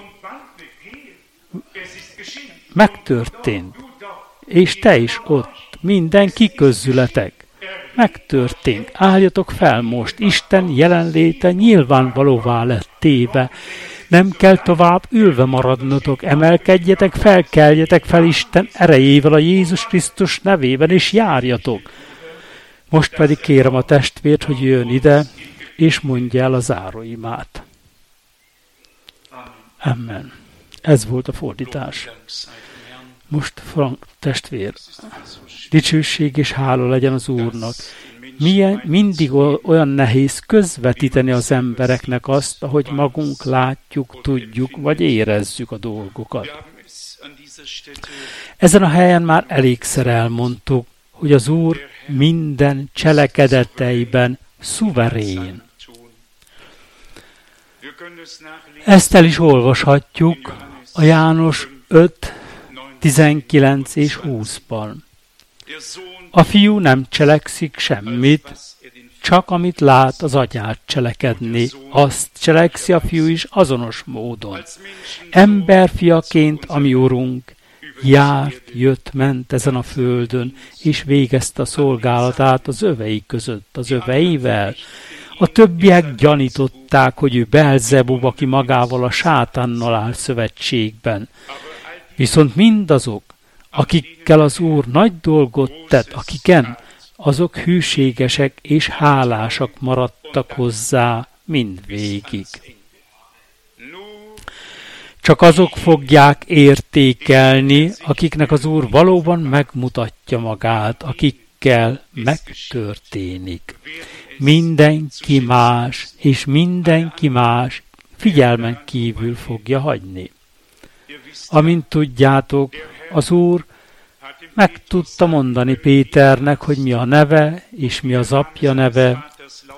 Megtörtént. És te is ott, mindenki közületek. Megtörtént. Álljatok fel most, Isten jelenléte nyilvánvalóvá lett téve. Nem kell tovább ülve maradnotok, emelkedjetek fel, keljetek fel Isten erejével a Jézus Krisztus nevében, és járjatok. Most pedig kérem a testvért, hogy jön ide, és mondja el a záróimát. Amen. Ez volt a fordítás. Most, Frank testvér, dicsőség és hála legyen az Úrnak. Milyen, mindig olyan nehéz közvetíteni az embereknek azt, ahogy magunk látjuk, tudjuk, vagy érezzük a dolgokat. Ezen a helyen már elégszer elmondtuk, hogy az Úr minden cselekedeteiben szuverén. Ezt el is olvashatjuk a János öt, tizenkilenc és húszban. A fiú nem cselekszik semmit, csak amit lát az atyát cselekedni. Azt cselekszi a fiú is azonos módon. Emberfiaként, ami Urunk, járt, jött, ment ezen a földön, és végezte a szolgálatát az övei között, az öveivel. A többiek gyanították, hogy ő Belzebub, aki magával a sátánnal áll szövetségben. Viszont mindazok, akikkel az Úr nagy dolgot tett, akiken, azok hűségesek és hálásak maradtak hozzá mindvégig. Csak azok fogják értékelni, akiknek az Úr valóban megmutatja magát, akikkel megtörténik. Mindenki más, és mindenki más figyelmen kívül fogja hagyni. Amint tudjátok, az Úr meg tudta mondani Péternek, hogy mi a neve, és mi az apja neve.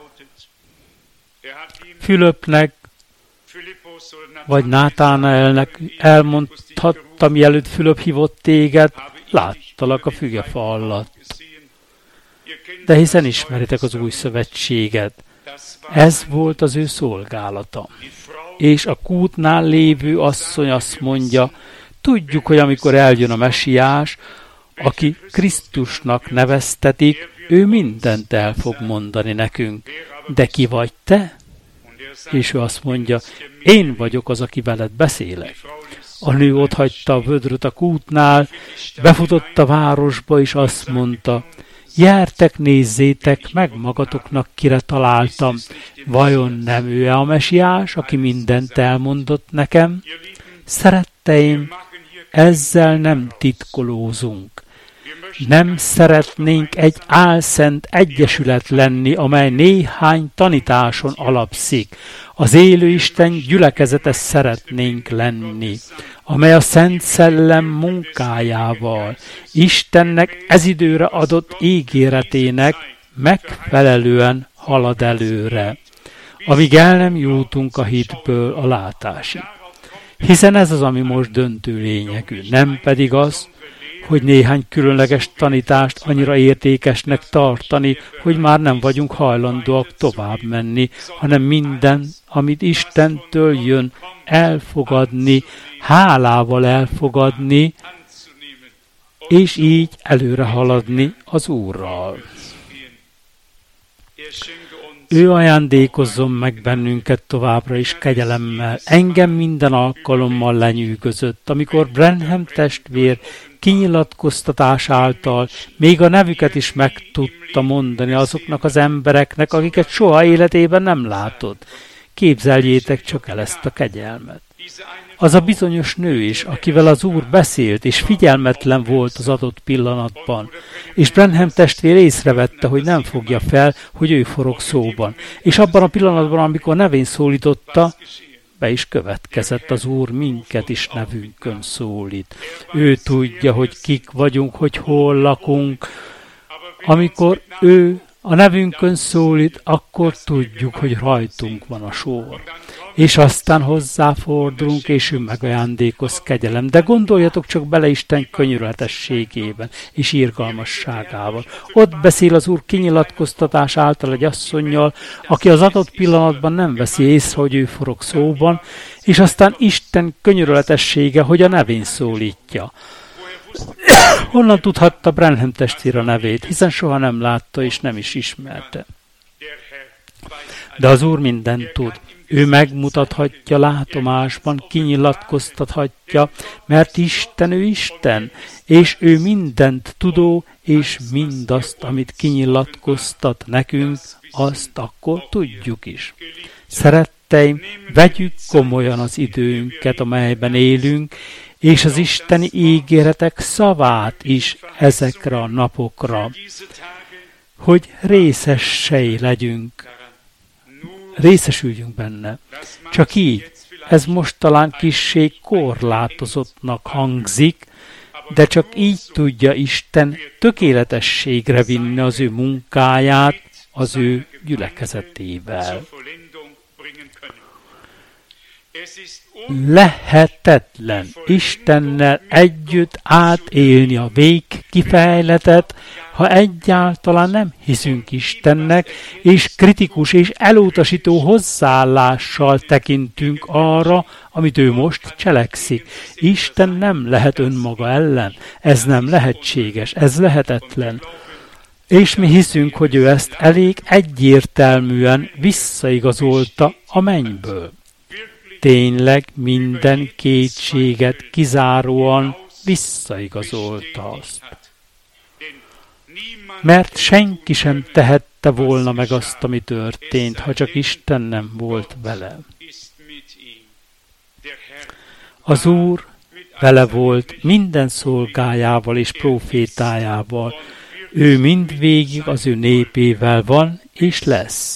Fülöpnek, vagy Nátánaelnek elmondhatta, mielőtt Fülöp hívott téged, láttalak a fügefa alatt. De hiszen ismeritek az új szövetséget. Ez volt az ő szolgálata. És a kútnál lévő asszony azt mondja, tudjuk, hogy amikor eljön a Mesiás, aki Krisztusnak neveztetik, ő mindent el fog mondani nekünk. De ki vagy te? És ő azt mondja, én vagyok az, aki veled beszélek. A nő otthagyta a vödröt a kútnál, befutott a városba, és azt mondta, gyertek, nézzétek meg magatoknak, kire találtam. Vajon nem ő a Mesiás, aki mindent elmondott nekem? Szeretteim, ezzel nem titkolózunk. Nem szeretnénk egy álszent egyesület lenni, amely néhány tanításon alapszik. Az élő Isten gyülekezete szeretnénk lenni, amely a Szent Szellem munkájával, Istennek ez időre adott ígéretének megfelelően halad előre, amíg el nem jutunk a hitből a látásig. Hiszen ez az, ami most döntő lényegű, nem pedig az, hogy néhány különleges tanítást annyira értékesnek tartani, hogy már nem vagyunk hajlandóak tovább menni, hanem minden, amit Istentől jön, elfogadni, hálával elfogadni, és így előre haladni az Úrral. Ő ajándékozzon meg bennünket továbbra is kegyelemmel. Engem minden alkalommal lenyűgözött, amikor Branham testvér kinyilatkoztatás által még a nevüket is meg tudta mondani azoknak az embereknek, akiket soha életében nem látott. Képzeljétek csak el ezt a kegyelmet. Az a bizonyos nő is, akivel az Úr beszélt, és figyelmetlen volt az adott pillanatban. És Branham testvér észrevette, hogy nem fogja fel, hogy ő forog szóban. És abban a pillanatban, amikor nevén szólította, be is következett, az Úr minket is nevünkön szólít. Ő tudja, hogy kik vagyunk, hogy hol lakunk. Amikor ő a nevünkön szólít, akkor tudjuk, hogy rajtunk van a sor. És aztán hozzáfordulunk, és ő megajándékoz kegyelem. De gondoljatok csak bele Isten könyörületességében és irgalmasságával. Ott beszél az Úr kinyilatkoztatás által egy asszonnyal, aki az adott pillanatban nem veszi észre, hogy ő forog szóban, és aztán Isten könyörületessége, hogy a nevén szólítja. Honnan tudhatta Branham testvér a nevét, hiszen soha nem látta és nem is ismerte. De az Úr mindent tud. Ő megmutathatja látomásban, kinyilatkoztathatja, mert Isten, ő Isten, és ő mindent tudó, és mindazt, amit kinyilatkoztat nekünk, azt akkor tudjuk is. Szeretteim, vegyük komolyan az időnket, amelyben élünk, és az isteni ígéretek szavát is ezekre a napokra, hogy részessei legyünk, részesüljünk benne. Csak így, ez most talán kissé korlátozottnak hangzik, de csak így tudja Isten tökéletességre vinni az ő munkáját az ő gyülekezetével. Lehetetlen Istennel együtt átélni a végkifejletet, ha egyáltalán nem hiszünk Istennek, és kritikus és elutasító hozzáállással tekintünk arra, amit ő most cselekszik. Isten nem lehet önmaga ellen, ez nem lehetséges, ez lehetetlen. És mi hiszünk, hogy ő ezt elég egyértelműen visszaigazolta a mennyből. Tényleg minden kétséget kizáróan visszaigazolta azt. Mert senki sem tehette volna meg azt, ami történt, ha csak Isten nem volt vele. Az Úr vele volt minden szolgájával és prófétájával. Ő mindvégig az ő népével van és lesz.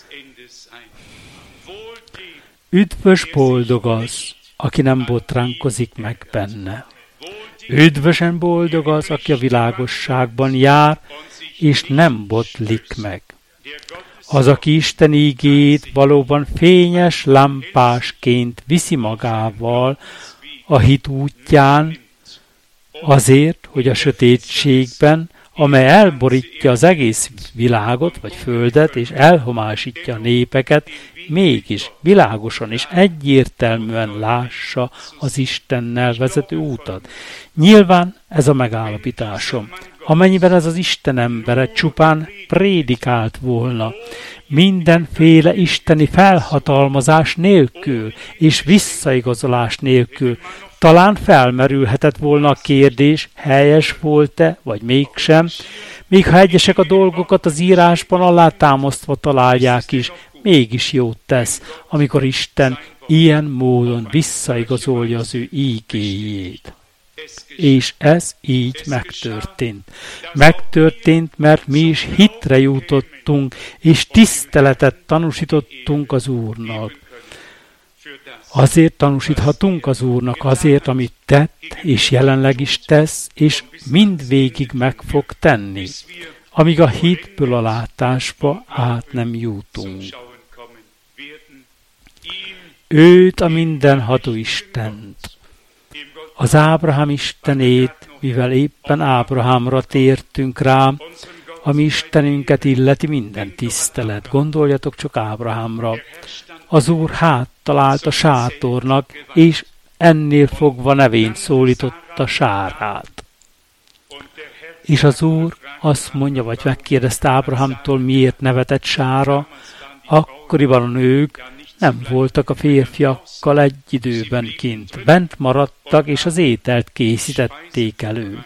Üdvös boldog az, aki nem botránkozik meg benne. Üdvösen boldog az, aki a világosságban jár, és nem botlik meg. Az, aki Isten ígéjét valóban fényes lámpásként viszi magával a hit útján, azért, hogy a sötétségben amely elborítja az egész világot vagy földet, és elhomályosítja a népeket, mégis világosan és egyértelműen lássa az Istennel vezető útat. Nyilván ez a megállapításom. Amennyiben ez az Isten embere csupán prédikált volna, mindenféle isteni felhatalmazás nélkül és visszaigazolás nélkül, talán felmerülhetett volna a kérdés, helyes volt-e, vagy mégsem, még ha egyesek a dolgokat az írásban alátámasztva találják is, mégis jót tesz, amikor Isten ilyen módon visszaigazolja az ő ígéjét. És ez így megtörtént. Megtörtént, mert mi is hitre jutottunk, és tiszteletet tanúsítottunk az Úrnak. Azért tanúsíthatunk az Úrnak, azért, amit tett, és jelenleg is tesz, és mindvégig meg fog tenni, amíg a hitből a látásba át nem jutunk. Őt, a mindenható Istent, az Ábrahám Istenét, mivel éppen Ábrahámra tértünk rá, ami Istenünket illeti minden tisztelet. Gondoljatok csak Ábrahámra. Az Úr háttal állt a sátornak, és ennél fogva nevén szólította Sárát. És az Úr azt mondja, vagy megkérdezte Ábrahámtól, miért nevetett Sára, akkoriban a nők nem voltak a férfiakkal egy időben kint. Bent maradtak, és az ételt készítették elő.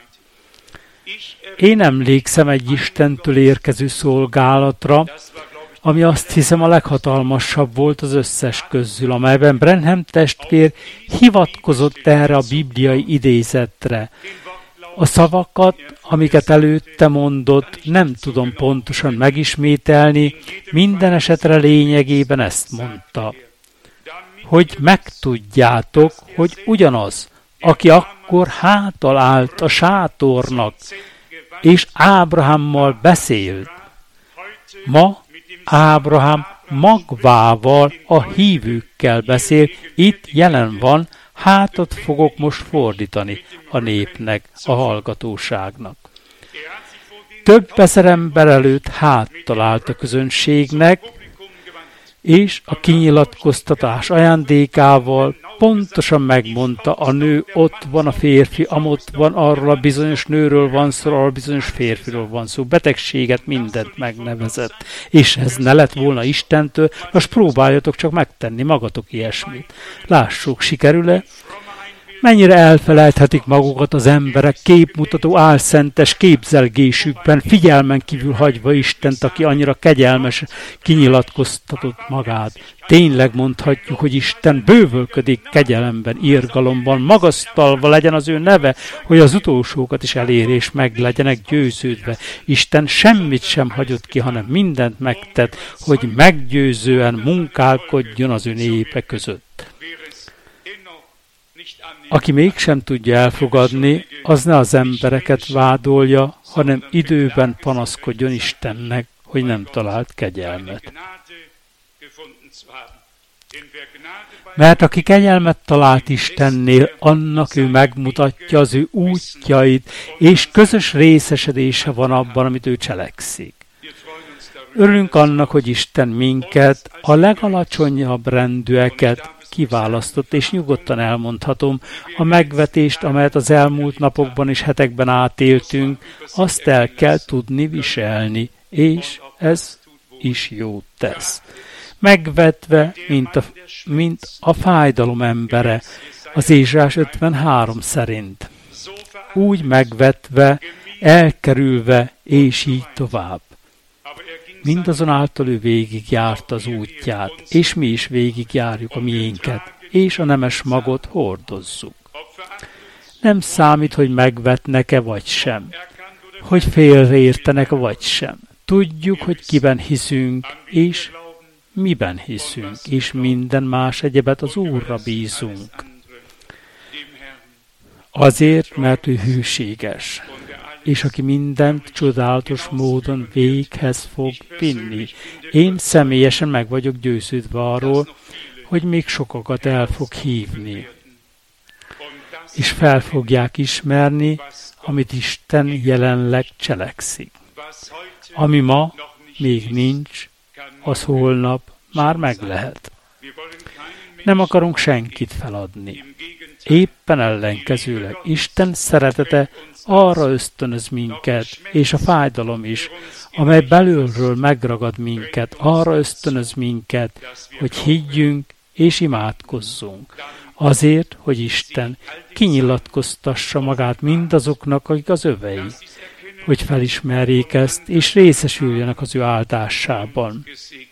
Én emlékszem egy Istentől érkező szolgálatra, ami azt hiszem a leghatalmasabb volt az összes közül, amelyben Branham testvér hivatkozott erre a bibliai idézetre. A szavakat, amiket előtte mondott, nem tudom pontosan megismételni, minden esetre lényegében ezt mondta. Hogy megtudjátok, hogy ugyanaz, aki akkor hátal állt a sátornak, és Ábrahámmal beszélt, ma Ábrahám magvával, a hívőkkel beszél, itt jelen van, hátat fogok most fordítani a népnek, a hallgatóságnak. Több ezer ember előtt háttal állt a közönségnek, és a kinyilatkoztatás ajándékával pontosan megmondta, a nő ott van, a férfi amott van, arról a bizonyos nőről van szó, arról a bizonyos férfiról van szó, betegséget, mindent megnevezett. És ez ne lett volna Istentől, most próbáljatok csak megtenni magatok ilyesmit. Lássuk, sikerül-e? Mennyire elfelejthetik magukat az emberek képmutató álszentes képzelgésükben, figyelmen kívül hagyva Istent, aki annyira kegyelmes, kinyilatkoztatott magát. Tényleg mondhatjuk, hogy Isten bővölködik kegyelemben, irgalomban, magasztalva legyen az ő neve, hogy az utolsókat is elér és meg legyenek győződve. Isten semmit sem hagyott ki, hanem mindent megtett, hogy meggyőzően munkálkodjon az ő népe között. Aki mégsem tudja elfogadni, az ne az embereket vádolja, hanem időben panaszkodjon Istennek, hogy nem talált kegyelmet. Mert aki kegyelmet talált Istennél, annak ő megmutatja az ő útjait, és közös részesedése van abban, amit ő cselekszik. Örülünk annak, hogy Isten minket, a legalacsonyabb rendűeket kiválasztott, és nyugodtan elmondhatom, a megvetést, amelyet az elmúlt napokban és hetekben átéltünk, azt el kell tudni viselni, és ez is jót tesz. Megvetve, mint a, mint a fájdalom embere, az Ézsaiás ötvenhárom szerint. Úgy megvetve, elkerülve, és így tovább. Mindazonáltal ő végigjárta az útját, és mi is végigjárjuk a miénket, és a nemes magot hordozzuk. Nem számít, hogy megvetnek-e vagy sem, hogy félreértenek vagy sem. Tudjuk, hogy kiben hiszünk, és miben hiszünk, és minden más egyebet az Úrra bízunk. Azért, mert ő hűséges, és aki mindent csodálatos módon véghez fog vinni. Én személyesen meg vagyok győződve arról, hogy még sokakat el fog hívni. és fel fogják ismerni, amit Isten jelenleg cselekszik. Ami ma még nincs, az holnap már meg lehet. Nem akarunk senkit feladni. Éppen ellenkezőleg Isten szeretete arra ösztönöz minket, és a fájdalom is, amely belülről megragad minket, arra ösztönöz minket, hogy higgyünk és imádkozzunk. Azért, hogy Isten kinyilatkoztassa magát mindazoknak, akik az övei, hogy felismerjék ezt, és részesüljenek az ő áldásában.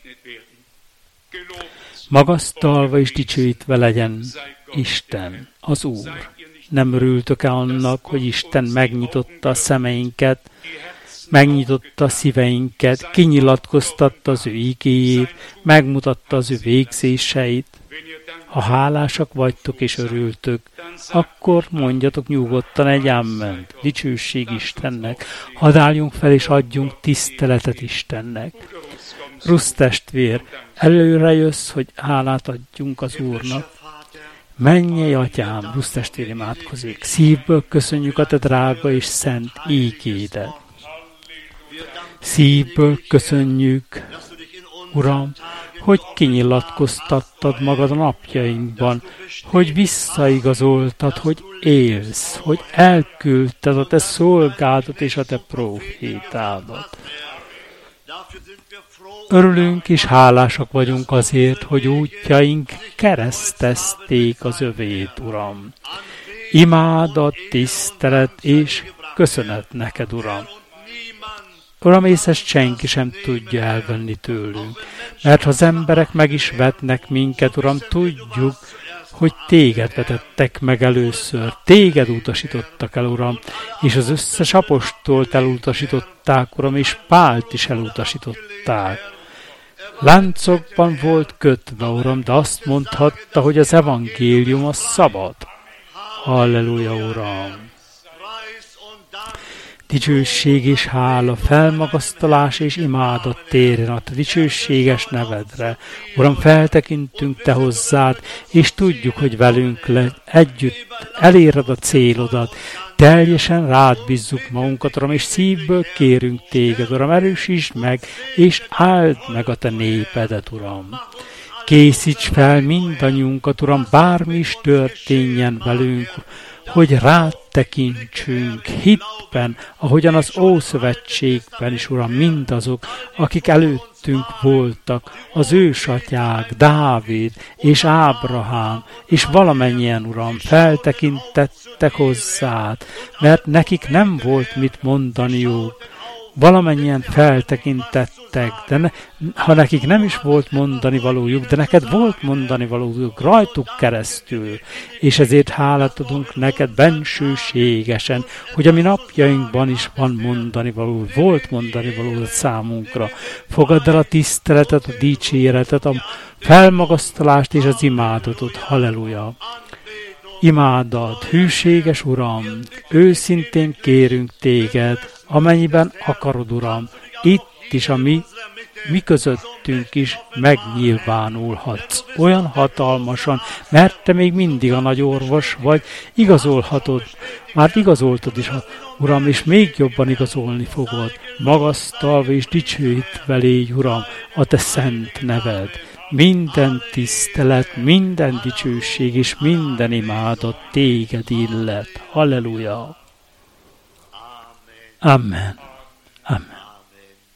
Magasztalva és dicsőítve legyen Isten, az Úr. Nem örültök-e annak, hogy Isten megnyitotta a szemeinket, megnyitotta a szíveinket, kinyilatkoztatta az ő igéjét, megmutatta az ő végzéseit? Ha hálásak vagytok és örültök, akkor mondjatok nyugodtan egy áment, dicsőség Istennek. Hadd álljunk fel és adjunk tiszteletet Istennek. Rusz testvér, előre jössz, hogy hálát adjunk az Úrnak. Mennyei atyám, Rusz testvér imádkozik. Szívből köszönjük a te drága és szent ígédet. Szívből köszönjük, Uram, hogy kinyilatkoztattad magad a napjainkban, hogy visszaigazoltad, hogy élsz, hogy elküldted a te szolgádat és a te profétádat. Örülünk és hálásak vagyunk azért, hogy útjaink keresztezték az övét, Uram. Imádat, tisztelet és köszönet neked, Uram. Uram, és ezt senki sem tudja elvenni tőlünk, mert ha az emberek meg is vetnek minket, Uram, tudjuk, hogy téged vetettek meg először, téged utasítottak el, Uram, és az összes apostolt elutasították, Uram, és Pált is elutasították. Láncokban volt kötve, Uram, de azt mondhatta, hogy az evangélium a szabad. Halleluja, Uram! Dicsőség és hála, felmagasztalás és imádat térjen a te dicsőséges nevedre. Uram, feltekintünk te hozzád, és tudjuk, hogy velünk le, együtt eléred a célodat. Teljesen rád bízzuk magunkat, Uram, és szívből kérünk téged, Uram, erősítsd meg, és áld meg a te népedet, Uram. Készíts fel mindannyiunkat, Uram, bármi is történjen velünk, hogy rád tekintsünk hitben, ahogyan az Ószövetségben is, Uram, mindazok, akik előttünk voltak, az ősatyák, Dávid és Ábrahám, és valamennyien, Uram, feltekintettek hozzád, mert nekik nem volt mit mondaniuk. Valamennyien feltekintettek, de ne, ha nekik nem is volt mondani valójuk, de neked volt mondani valójuk rajtuk keresztül, és ezért hálát adunk neked bensőségesen, hogy a mi napjainkban is van mondani való, volt mondani való számunkra. Fogadd el a tiszteletet, a dicséretet, a felmagasztalást és az imádatot. Halleluja! Imádat, hűséges Uram, őszintén kérünk téged, amennyiben akarod, Uram, itt is a mi, mi közöttünk is megnyilvánulhatsz. Olyan hatalmasan, mert te még mindig a nagy orvos vagy, igazolhatod, már igazoltad is, Uram, és még jobban igazolni fogod. Magasztalva és dicsőítve légy, Uram, a te szent neved. Minden tisztelet, minden dicsőség és minden imádat téged illet. Halleluja! Amen. Amen.